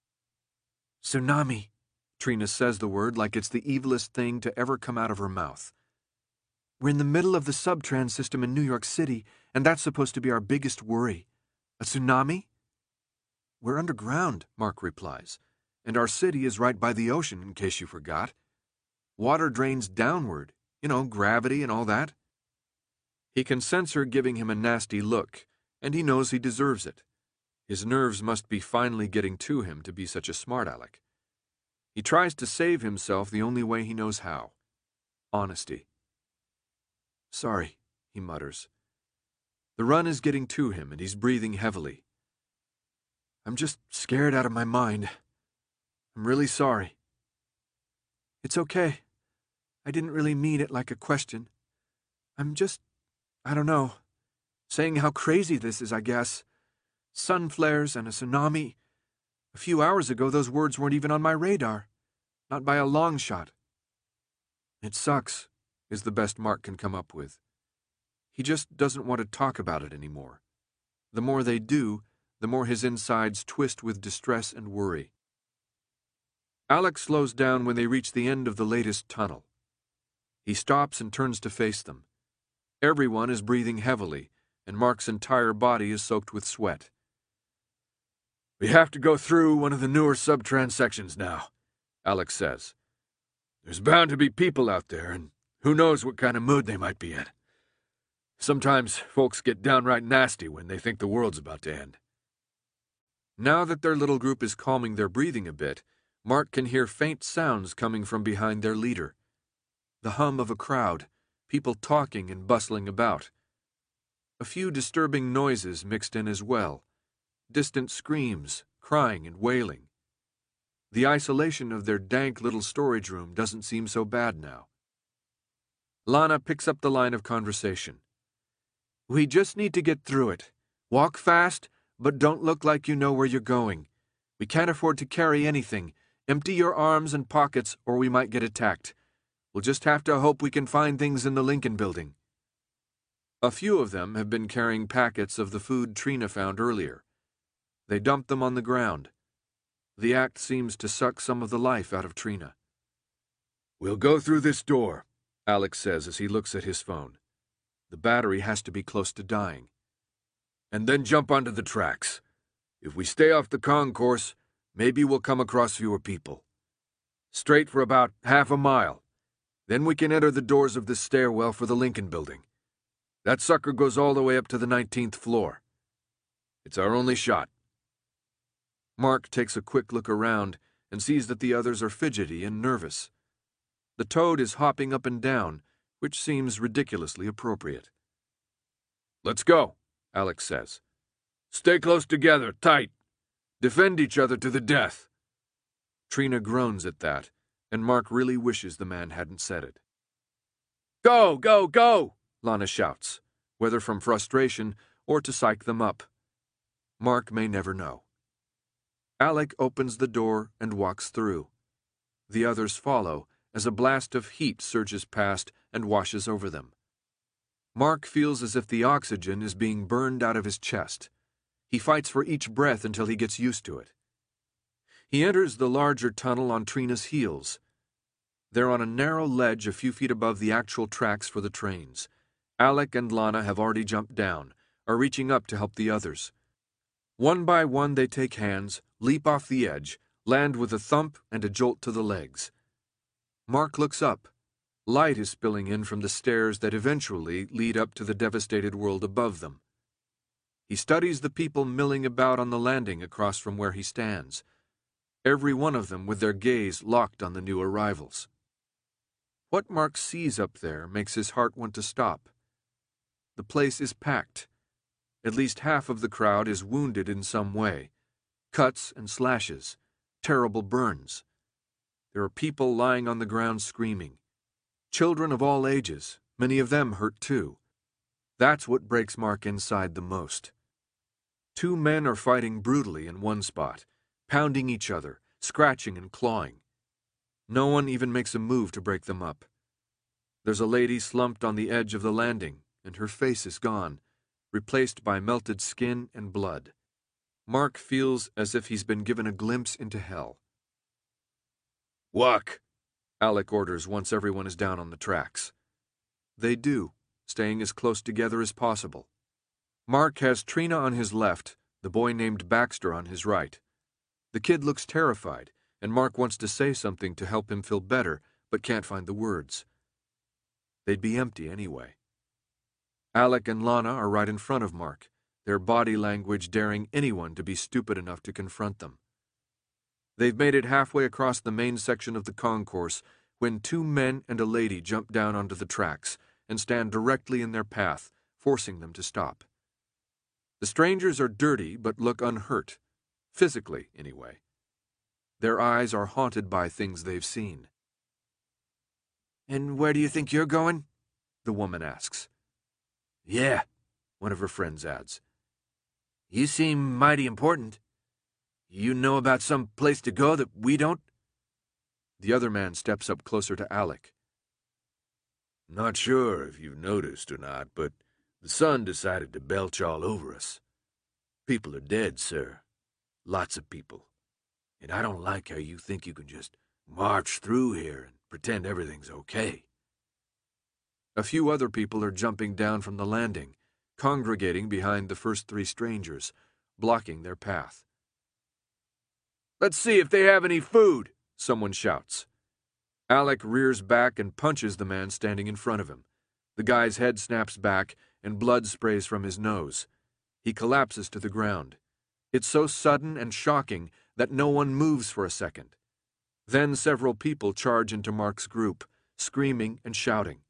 "Tsunami," Trina says the word like it's the evilest thing to ever come out of her mouth. "We're in the middle of the subtrans system in New York City, and that's supposed to be our biggest worry. A tsunami?" "We're underground," Mark replies, "and our city is right by the ocean, in case you forgot. Water drains downward, gravity and all that." He can sense her giving him a nasty look, and he knows he deserves it. His nerves must be finally getting to him to be such a smart aleck. He tries to save himself the only way he knows how. Honesty. "Sorry," he mutters. The run is getting to him, and he's breathing heavily. "I'm just scared out of my mind. I'm really sorry." "It's okay. I didn't really mean it like a question. I'm just, I don't know, saying how crazy this is, I guess. Sun flares and a tsunami. A few hours ago, those words weren't even on my radar. Not by a long shot." "It sucks," is the best Mark can come up with. He just doesn't want to talk about it anymore. The more they do, the more his insides twist with distress and worry. Alex slows down when they reach the end of the latest tunnel. He stops and turns to face them. Everyone is breathing heavily, and Mark's entire body is soaked with sweat. "We have to go through one of the newer subtrans sections now," Alex says. "There's bound to be people out there, and who knows what kind of mood they might be in. Sometimes folks get downright nasty when they think the world's about to end." Now that their little group is calming their breathing a bit, Mark can hear faint sounds coming from behind their leader. The hum of a crowd, people talking and bustling about. A few disturbing noises mixed in as well. Distant screams, crying and wailing. The isolation of their dank little storage room doesn't seem so bad now. Lana picks up the line of conversation. "We just need to get through it. Walk fast, but don't look like you know where you're going. We can't afford to carry anything. Empty your arms and pockets or we might get attacked. We'll just have to hope we can find things in the Lincoln Building." A few of them have been carrying packets of the food Trina found earlier. They dump them on the ground. The act seems to suck some of the life out of Trina. "We'll go through this door," Alex says as he looks at his phone. The battery has to be close to dying. "And then jump onto the tracks. If we stay off the concourse, maybe we'll come across fewer people. Straight for about half a mile. Then we can enter the doors of the stairwell for the Lincoln Building. That sucker goes all the way up to the 19th floor. It's our only shot." Mark takes a quick look around and sees that the others are fidgety and nervous. The Toad is hopping up and down, which seems ridiculously appropriate. "Let's go," Alex says. "Stay close together, tight. Defend each other to the death." Trina groans at that, and Mark really wishes the man hadn't said it. "Go, go, go!" Lana shouts, whether from frustration or to psych them up. Mark may never know. Alec opens the door and walks through. The others follow as a blast of heat surges past and washes over them. Mark feels as if the oxygen is being burned out of his chest. He fights for each breath until he gets used to it. He enters the larger tunnel on Trina's heels. They're on a narrow ledge a few feet above the actual tracks for the trains. Alec and Lana have already jumped down, are reaching up to help the others. One by one they take hands, leap off the edge, land with a thump and a jolt to the legs. Mark looks up. Light is spilling in from the stairs that eventually lead up to the devastated world above them. He studies the people milling about on the landing across from where he stands, every one of them with their gaze locked on the new arrivals. What Mark sees up there makes his heart want to stop. The place is packed. At least half of the crowd is wounded in some way. Cuts and slashes, terrible burns. There are people lying on the ground screaming. Children of all ages, many of them hurt too. That's what breaks Mark inside the most. Two men are fighting brutally in one spot, pounding each other, scratching and clawing. No one even makes a move to break them up. There's a lady slumped on the edge of the landing, and her face is gone, replaced by melted skin and blood. Mark feels as if he's been given a glimpse into hell. "Walk," Alec orders once everyone is down on the tracks. They do, staying as close together as possible. Mark has Trina on his left, the boy named Baxter on his right. The kid looks terrified, and Mark wants to say something to help him feel better, but can't find the words. They'd be empty anyway. Alec and Lana are right in front of Mark, their body language daring anyone to be stupid enough to confront them. They've made it halfway across the main section of the concourse when two men and a lady jump down onto the tracks and stand directly in their path, forcing them to stop. The strangers are dirty but look unhurt, physically anyway. Their eyes are haunted by things they've seen. "And where do you think you're going?" the woman asks. "Yeah," one of her friends adds. "You seem mighty important. You know about some place to go that we don't?" The other man steps up closer to Alec. "Not sure if you've noticed or not, but the sun decided to belch all over us. People are dead, sir. Lots of people. And I don't like how you think you can just march through here and pretend everything's okay." A few other people are jumping down from the landing, congregating behind the first three strangers, blocking their path. "Let's see if they have any food," someone shouts. Alec rears back and punches the man standing in front of him. The guy's head snaps back, and blood sprays from his nose. He collapses to the ground. It's so sudden and shocking that no one moves for a second. Then several people charge into Mark's group, screaming and shouting.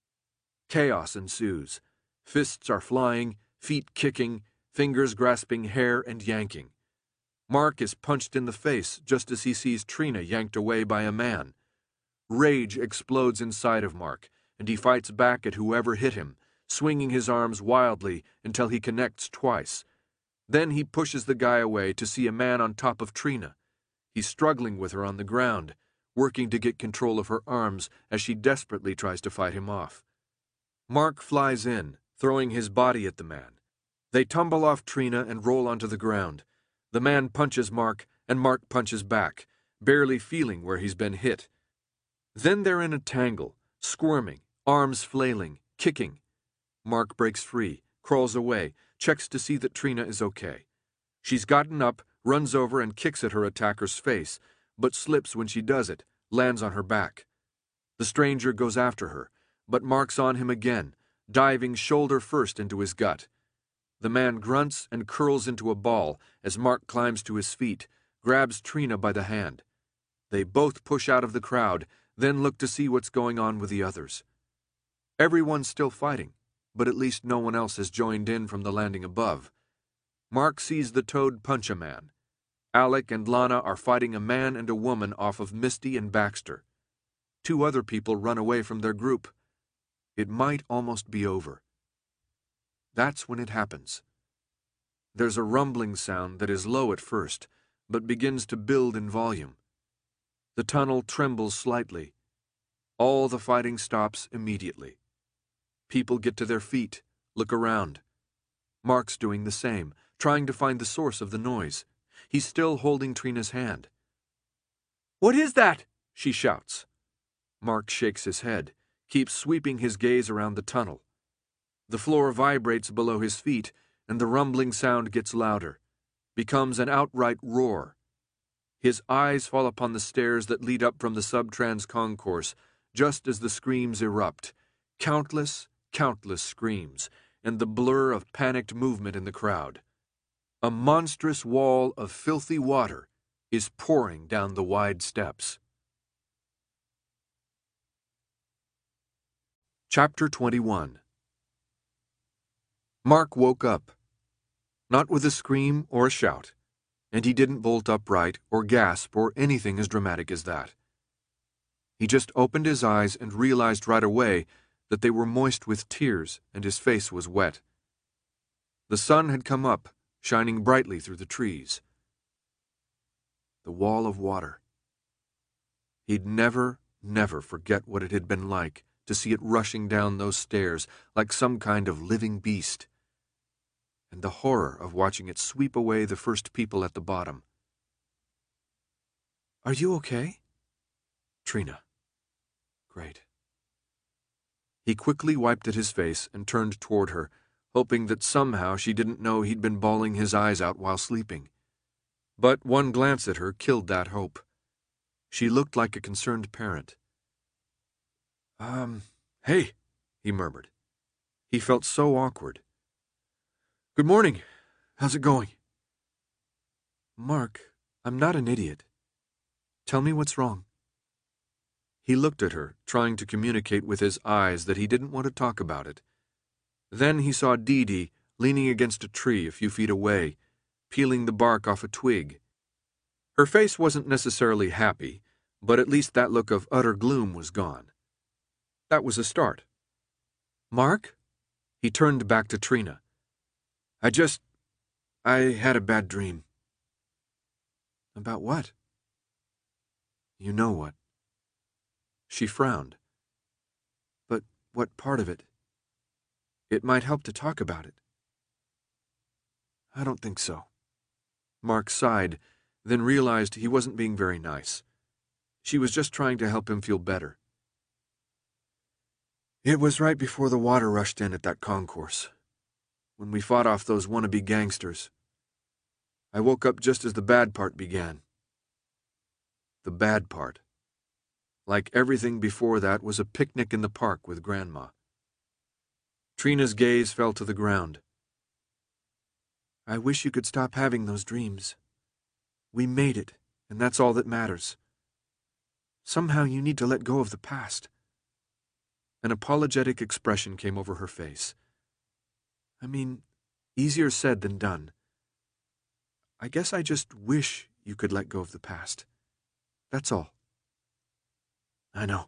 Chaos ensues. Fists are flying, feet kicking, fingers grasping hair and yanking. Mark is punched in the face just as he sees Trina yanked away by a man. Rage explodes inside of Mark, and he fights back at whoever hit him, swinging his arms wildly until he connects twice. Then he pushes the guy away to see a man on top of Trina. He's struggling with her on the ground, working to get control of her arms as she desperately tries to fight him off. Mark flies in, throwing his body at the man. They tumble off Trina and roll onto the ground. The man punches Mark, and Mark punches back, barely feeling where he's been hit. Then they're in a tangle, squirming, arms flailing, kicking. Mark breaks free, crawls away, checks to see that Trina is okay. She's gotten up, runs over and kicks at her attacker's face, but slips when she does it, lands on her back. The stranger goes after her, but Mark's on him again, diving shoulder first into his gut. The man grunts and curls into a ball as Mark climbs to his feet, grabs Trina by the hand. They both push out of the crowd, then look to see what's going on with the others. Everyone's still fighting, but at least no one else has joined in from the landing above. Mark sees the toad punch a man. Alec and Lana are fighting a man and a woman off of Misty and Baxter. Two other people run away from their group. It might almost be over. That's when it happens. There's a rumbling sound that is low at first, but begins to build in volume. The tunnel trembles slightly. All the fighting stops immediately. People get to their feet, look around. Mark's doing the same, trying to find the source of the noise. He's still holding Trina's hand. What is that? She shouts. Mark shakes his head, keeps sweeping his gaze around the tunnel. The floor vibrates below his feet, and the rumbling sound gets louder, becomes an outright roar. His eyes fall upon the stairs that lead up from the subtrans concourse, just as the screams erupt. Countless screams, and the blur of panicked movement in the crowd. A monstrous wall of filthy water is pouring down the wide steps. Chapter 21. Mark woke up, not with a scream or a shout, and he didn't bolt upright or gasp or anything as dramatic as that. He just opened his eyes and realized right away that they were moist with tears and his face was wet. The sun had come up, shining brightly through the trees. The wall of water. He'd never forget what it had been like to see it rushing down those stairs like some kind of living beast, and the horror of watching it sweep away the first people at the bottom. "Are you okay?" "Trina." "Great." He quickly wiped at his face and turned toward her, hoping that somehow she didn't know he'd been bawling his eyes out while sleeping. But one glance at her killed that hope. She looked like a concerned parent. Hey," he murmured. He felt so awkward. "Good morning. How's it going?" "Mark, I'm not an idiot. Tell me what's wrong." He looked at her, trying to communicate with his eyes that he didn't want to talk about it. Then he saw Dee Dee leaning against a tree a few feet away, peeling the bark off a twig. Her face wasn't necessarily happy, but at least that look of utter gloom was gone. That was a start. "Mark?" He turned back to Trina. I had a bad dream." "About what?" "You know what." She frowned. "But what part of it? It might help to talk about it." "I don't think so." Mark sighed, then realized he wasn't being very nice. She was just trying to help him feel better. "It was right before the water rushed in at that concourse, when we fought off those wannabe gangsters. I woke up just as the bad part began." The bad part. Like everything before that was a picnic in the park with Grandma. Trina's gaze fell to the ground. "I wish you could stop having those dreams. We made it, and that's all that matters. Somehow you need to let go of the past." An apologetic expression came over her face. "I mean, easier said than done. I guess I just wish you could let go of the past. That's all." I know.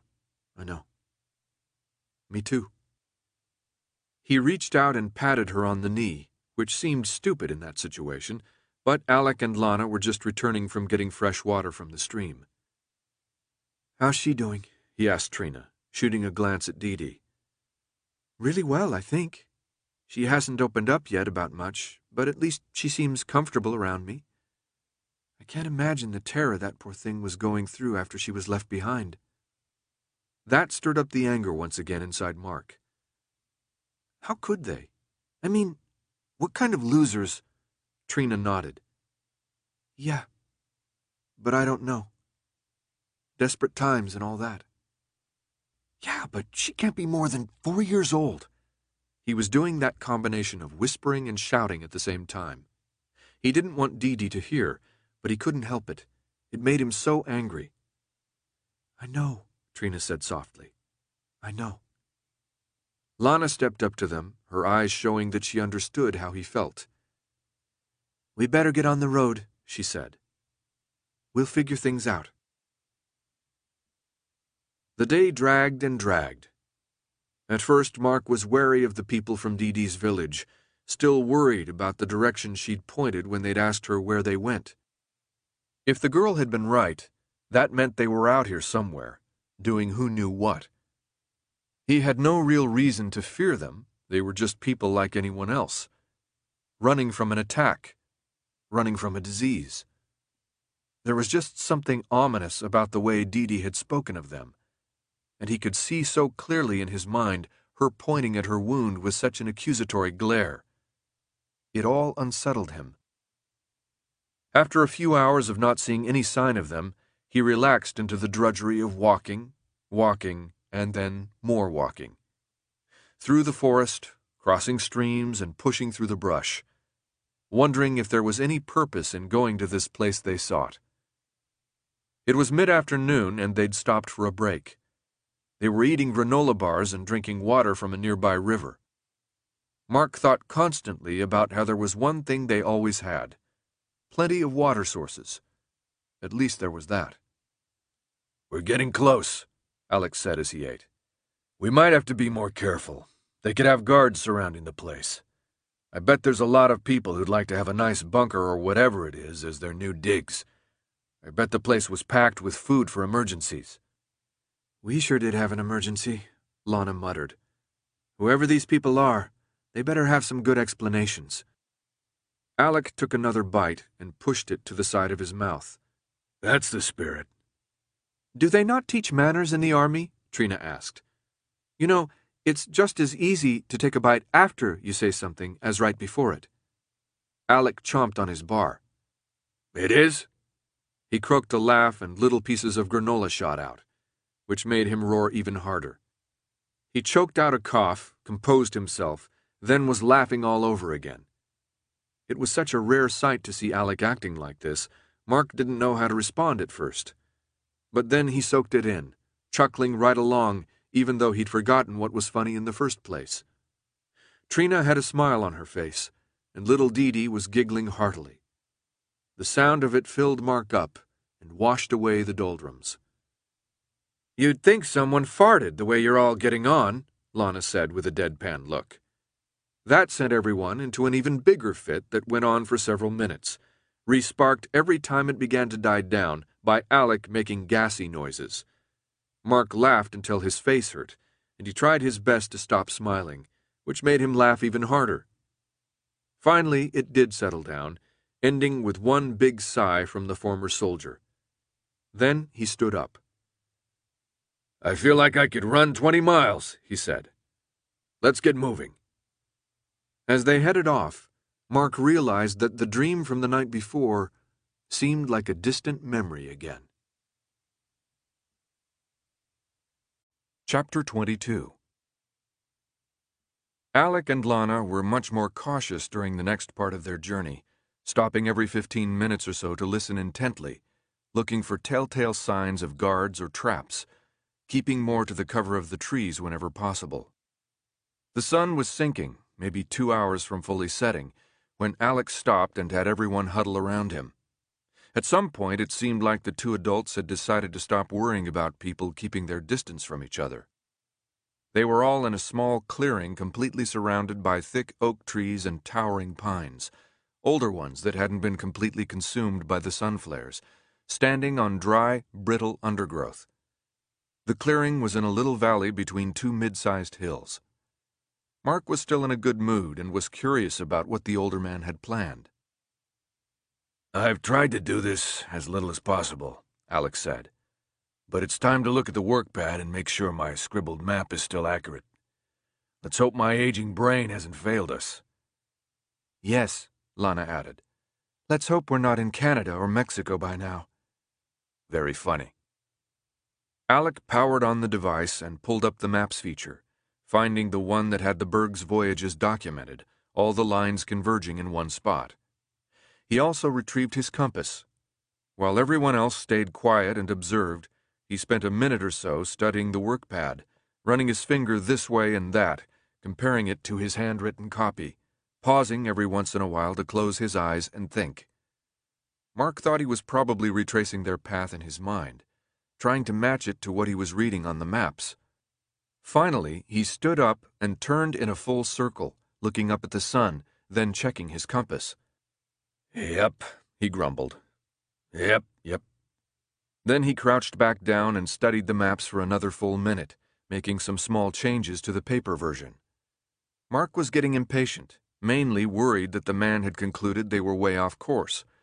"Me too." He reached out and patted her on the knee, which seemed stupid in that situation, but Alec and Lana were just returning from getting fresh water from the stream. "How's she doing?" he asked Trina, shooting a glance at Dee Dee. "Really well, I think. She hasn't opened up yet about much, but at least she seems comfortable around me. I can't imagine the terror that poor thing was going through after she was left behind." That stirred up the anger once again inside Mark. How could they? I mean, what kind of losers? Trina nodded. "Yeah, but I don't know. Desperate times and all that." "Yeah, but she can't be more than 4 years old." He was doing that combination of whispering and shouting at the same time. He didn't want Dee Dee to hear, but he couldn't help it. It made him so angry. "I know," Trina said softly. "I know." Lana stepped up to them, her eyes showing that she understood how he felt. "We better get on the road," she said. "We'll figure things out." The day dragged and dragged. At first, Mark was wary of the people from Dee Dee's village, still worried about the direction she'd pointed when they'd asked her where they went. If the girl had been right, that meant they were out here somewhere, doing who knew what. He had no real reason to fear them. They were just people like anyone else, running from an attack, running from a disease. There was just something ominous about the way Dee Dee had spoken of them, and he could see so clearly in his mind her pointing at her wound with such an accusatory glare. It all unsettled him. After a few hours of not seeing any sign of them, he relaxed into the drudgery of walking, and then more walking. Through the forest, crossing streams and pushing through the brush, wondering if there was any purpose in going to this place they sought. It was mid-afternoon and they'd stopped for a break. They were eating granola bars and drinking water from a nearby river. Mark thought constantly about how there was one thing they always had: plenty of water sources. At least there was that. "We're getting close," Alex said as he ate. "We might have to be more careful. They could have guards surrounding the place. I bet there's a lot of people who'd like to have a nice bunker or whatever it is as their new digs. I bet the place was packed with food for emergencies." "We sure did have an emergency," Lana muttered. "Whoever these people are, they better have some good explanations." Alec took another bite and pushed it to the side of his mouth. "That's the spirit." "Do they not teach manners in the army?" Trina asked. "You know, it's just as easy to take a bite after you say something as right before it." Alec chomped on his bar. "It is?" He croaked a laugh and little pieces of granola shot out, which made him roar even harder. He choked out a cough, composed himself, then was laughing all over again. It was such a rare sight to see Alec acting like this, Mark didn't know how to respond at first. But then he soaked it in, chuckling right along, even though he'd forgotten what was funny in the first place. Trina had a smile on her face, and little Dee Dee was giggling heartily. The sound of it filled Mark up and washed away the doldrums. "You'd think someone farted the way you're all getting on," Lana said with a deadpan look. That sent everyone into an even bigger fit that went on for several minutes, re-sparked every time it began to die down by Alec making gassy noises. Mark laughed until his face hurt, and he tried his best to stop smiling, which made him laugh even harder. Finally, it did settle down, ending with one big sigh from the former soldier. Then he stood up. "I feel like I could run 20 miles, he said. "Let's get moving." As they headed off, Mark realized that the dream from the night before seemed like a distant memory again. Chapter 22. Alec and Lana were much more cautious during the next part of their journey, stopping every 15 minutes or so to listen intently, looking for telltale signs of guards or traps, keeping more to the cover of the trees whenever possible. The sun was sinking, maybe 2 hours from fully setting, when Alec stopped and had everyone huddle around him. At some point, it seemed like the two adults had decided to stop worrying about people keeping their distance from each other. They were all in a small clearing completely surrounded by thick oak trees and towering pines, older ones that hadn't been completely consumed by the sun flares, standing on dry, brittle undergrowth. The clearing was in a little valley between two mid-sized hills. Mark was still in a good mood and was curious about what the older man had planned. "I've tried to do this as little as possible," Alex said. "But it's time to look at the workpad and make sure my scribbled map is still accurate. Let's hope my aging brain hasn't failed us." "Yes," Lana added. "Let's hope we're not in Canada or Mexico by now." Very funny. Alec powered on the device and pulled up the Maps feature, finding the one that had the Berg's voyages documented, all the lines converging in one spot. He also retrieved his compass. While everyone else stayed quiet and observed, he spent a minute or so studying the workpad, running his finger this way and that, comparing it to his handwritten copy, pausing every once in a while to close his eyes and think. Mark thought he was probably retracing their path in his mind, trying to match it to what he was reading on the maps. Finally, he stood up and turned in a full circle, looking up at the sun, then checking his compass. "Yep," he grumbled. Yep. Then he crouched back down and studied the maps for another full minute, making some small changes to the paper version. Mark was getting impatient, mainly worried that the man had concluded they were way off course.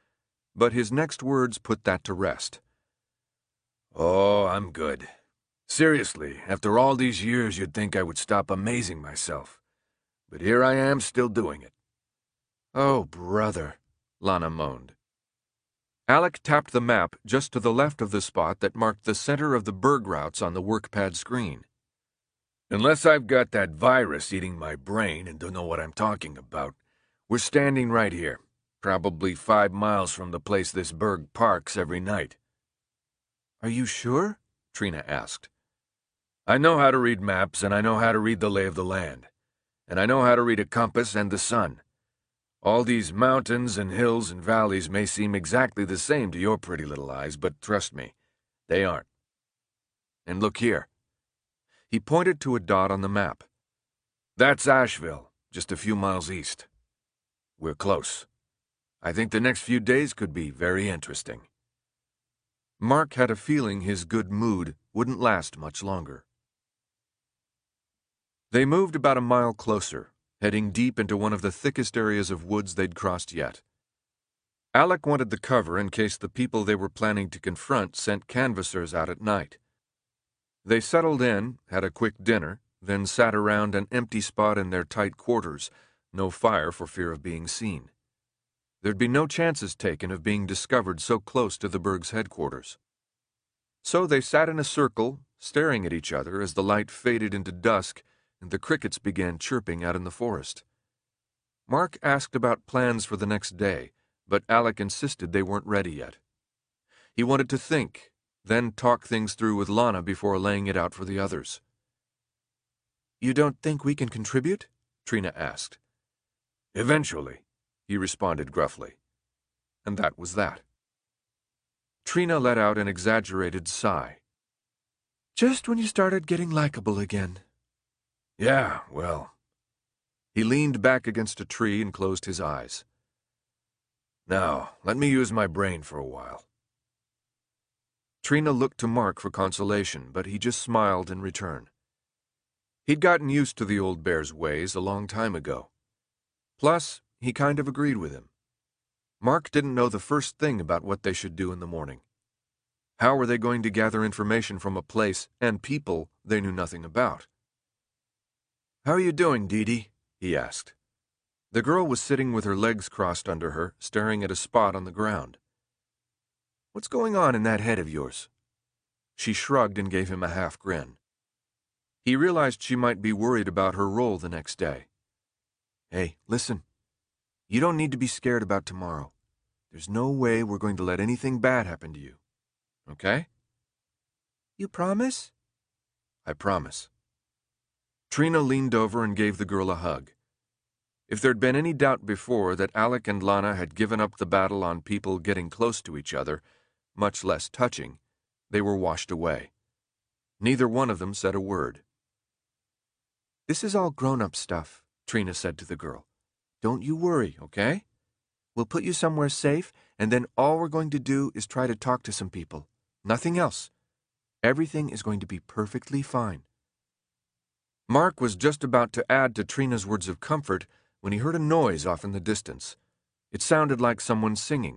But his next words put that to rest. Oh, I'm good. Seriously, after all these years you'd think I would stop amazing myself. But here I am still doing it. Oh, brother, Lana moaned. Alec tapped the map just to the left of the spot that marked the center of the berg routes on the workpad screen. Unless I've got that virus eating my brain and don't know what I'm talking about, we're standing right here, probably 5 miles from the place this berg parks every night. Are you sure? Trina asked. I know how to read maps, and I know how to read the lay of the land. And I know how to read a compass and the sun. All these mountains and hills and valleys may seem exactly the same to your pretty little eyes, but trust me, they aren't. And look here. He pointed to a dot on the map. That's Asheville, just a few miles east. We're close. I think the next few days could be very interesting. Mark had a feeling his good mood wouldn't last much longer. They moved about a mile closer, heading deep into one of the thickest areas of woods they'd crossed yet. Alec wanted the cover in case the people they were planning to confront sent canvassers out at night. They settled in, had a quick dinner, then sat around an empty spot in their tight quarters, no fire for fear of being seen. There'd be no chances taken of being discovered so close to the berg's headquarters. So they sat in a circle, staring at each other as the light faded into dusk and the crickets began chirping out in the forest. Mark asked about plans for the next day, but Alec insisted they weren't ready yet. He wanted to think, then talk things through with Lana before laying it out for the others. "You don't think we can contribute?" Trina asked. "Eventually," he responded gruffly. And that was that. Trina let out an exaggerated sigh. "Just when you started getting likable again." "Yeah, well." He leaned back against a tree and closed his eyes. "Now, let me use my brain for a while." Trina looked to Mark for consolation, but he just smiled in return. He'd gotten used to the old bear's ways a long time ago. Plus, he kind of agreed with him. Mark didn't know the first thing about what they should do in the morning. How were they going to gather information from a place and people they knew nothing about? "How are you doing, Dee Dee?" he asked. The girl was sitting with her legs crossed under her, staring at a spot on the ground. "What's going on in that head of yours?" She shrugged and gave him a half grin. He realized she might be worried about her role the next day. "Hey, listen. You don't need to be scared about tomorrow. There's no way we're going to let anything bad happen to you. Okay?" "You promise?" "I promise." Trina leaned over and gave the girl a hug. If there'd been any doubt before that Alec and Lana had given up the battle on people getting close to each other, much less touching, they were washed away. Neither one of them said a word. "This is all grown-up stuff," Trina said to the girl. "Don't you worry, okay? We'll put you somewhere safe, and then all we're going to do is try to talk to some people. Nothing else. Everything is going to be perfectly fine." Mark was just about to add to Trina's words of comfort when he heard a noise off in the distance. It sounded like someone singing.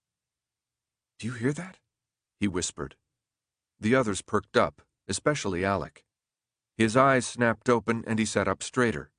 "Do you hear that?" he whispered. The others perked up, especially Alec. His eyes snapped open and he sat up straighter.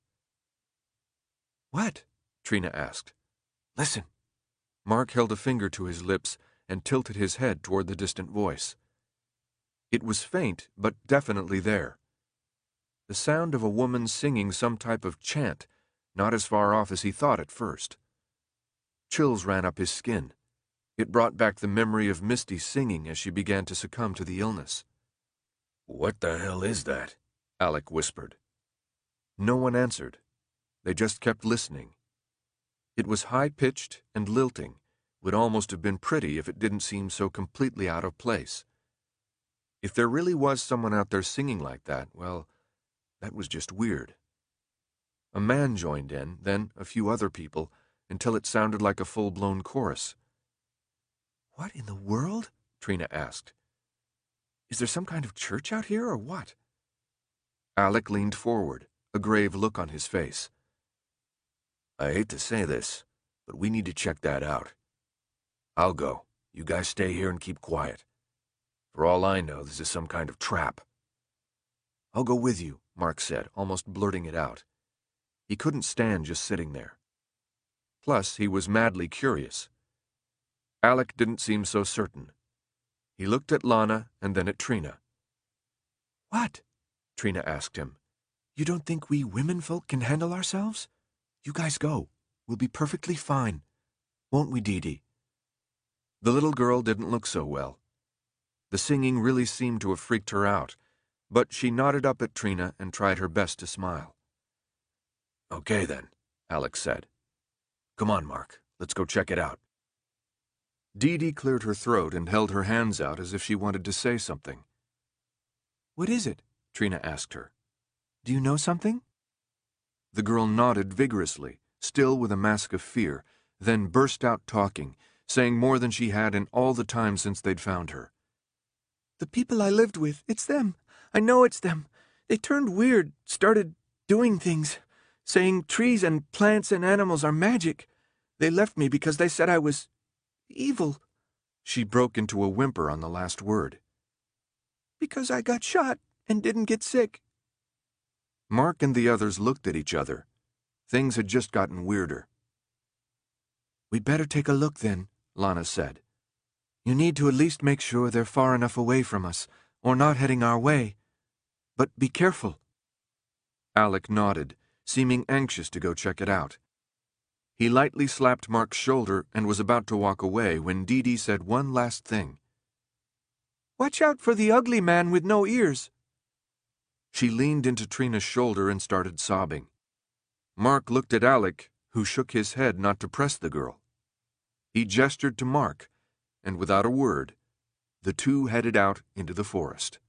"What?" Trina asked. "Listen." Mark held a finger to his lips and tilted his head toward the distant voice. It was faint, but definitely there. The sound of a woman singing some type of chant, not as far off as he thought at first. Chills ran up his skin. It brought back the memory of Misty singing as she began to succumb to the illness. "What the hell is that?" Alec whispered. No one answered. They just kept listening. It was high-pitched and lilting, would almost have been pretty if it didn't seem so completely out of place. If there really was someone out there singing like that, well, that was just weird. A man joined in, then a few other people, until it sounded like a full-blown chorus. "What in the world?" Trina asked. "Is there some kind of church out here, or what?" Alec leaned forward, a grave look on his face. "I hate to say this, but we need to check that out. I'll go. You guys stay here and keep quiet. For all I know, this is some kind of trap. I'll go with you, Mark said, almost blurting it out. He couldn't stand just sitting there. Plus, he was madly curious. Alec didn't seem so certain. He looked at Lana and then at Trina. What? Trina asked him. You don't think we womenfolk can handle ourselves? You guys go. We'll be perfectly fine. Won't we, Dee Dee? The little girl didn't look so well. The singing really seemed to have freaked her out, but she nodded up at Trina and tried her best to smile. Okay then, Alex said. Come on, Mark. Let's go check it out. Dee Dee cleared her throat and held her hands out as if she wanted to say something. What is it? Trina asked her. Do you know something? The girl nodded vigorously, still with a mask of fear, then burst out talking, saying more than she had in all the time since they'd found her. The people I lived with, it's them. I know it's them. They turned weird, started doing things, saying trees and plants and animals are magic. They left me because they said I was evil. She broke into a whimper on the last word. Because I got shot and didn't get sick. Mark and the others looked at each other. Things had just gotten weirder. We'd better take a look then, Lana said. You need to at least make sure they're far enough away from us, or not heading our way. But be careful. Alec nodded, seeming anxious to go check it out. He lightly slapped Mark's shoulder and was about to walk away when Dee Dee said one last thing. Watch out for the ugly man with no ears. She leaned into Trina's shoulder and started sobbing. Mark looked at Alec, who shook his head not to press the girl. He gestured to Mark, and without a word, the two headed out into the forest.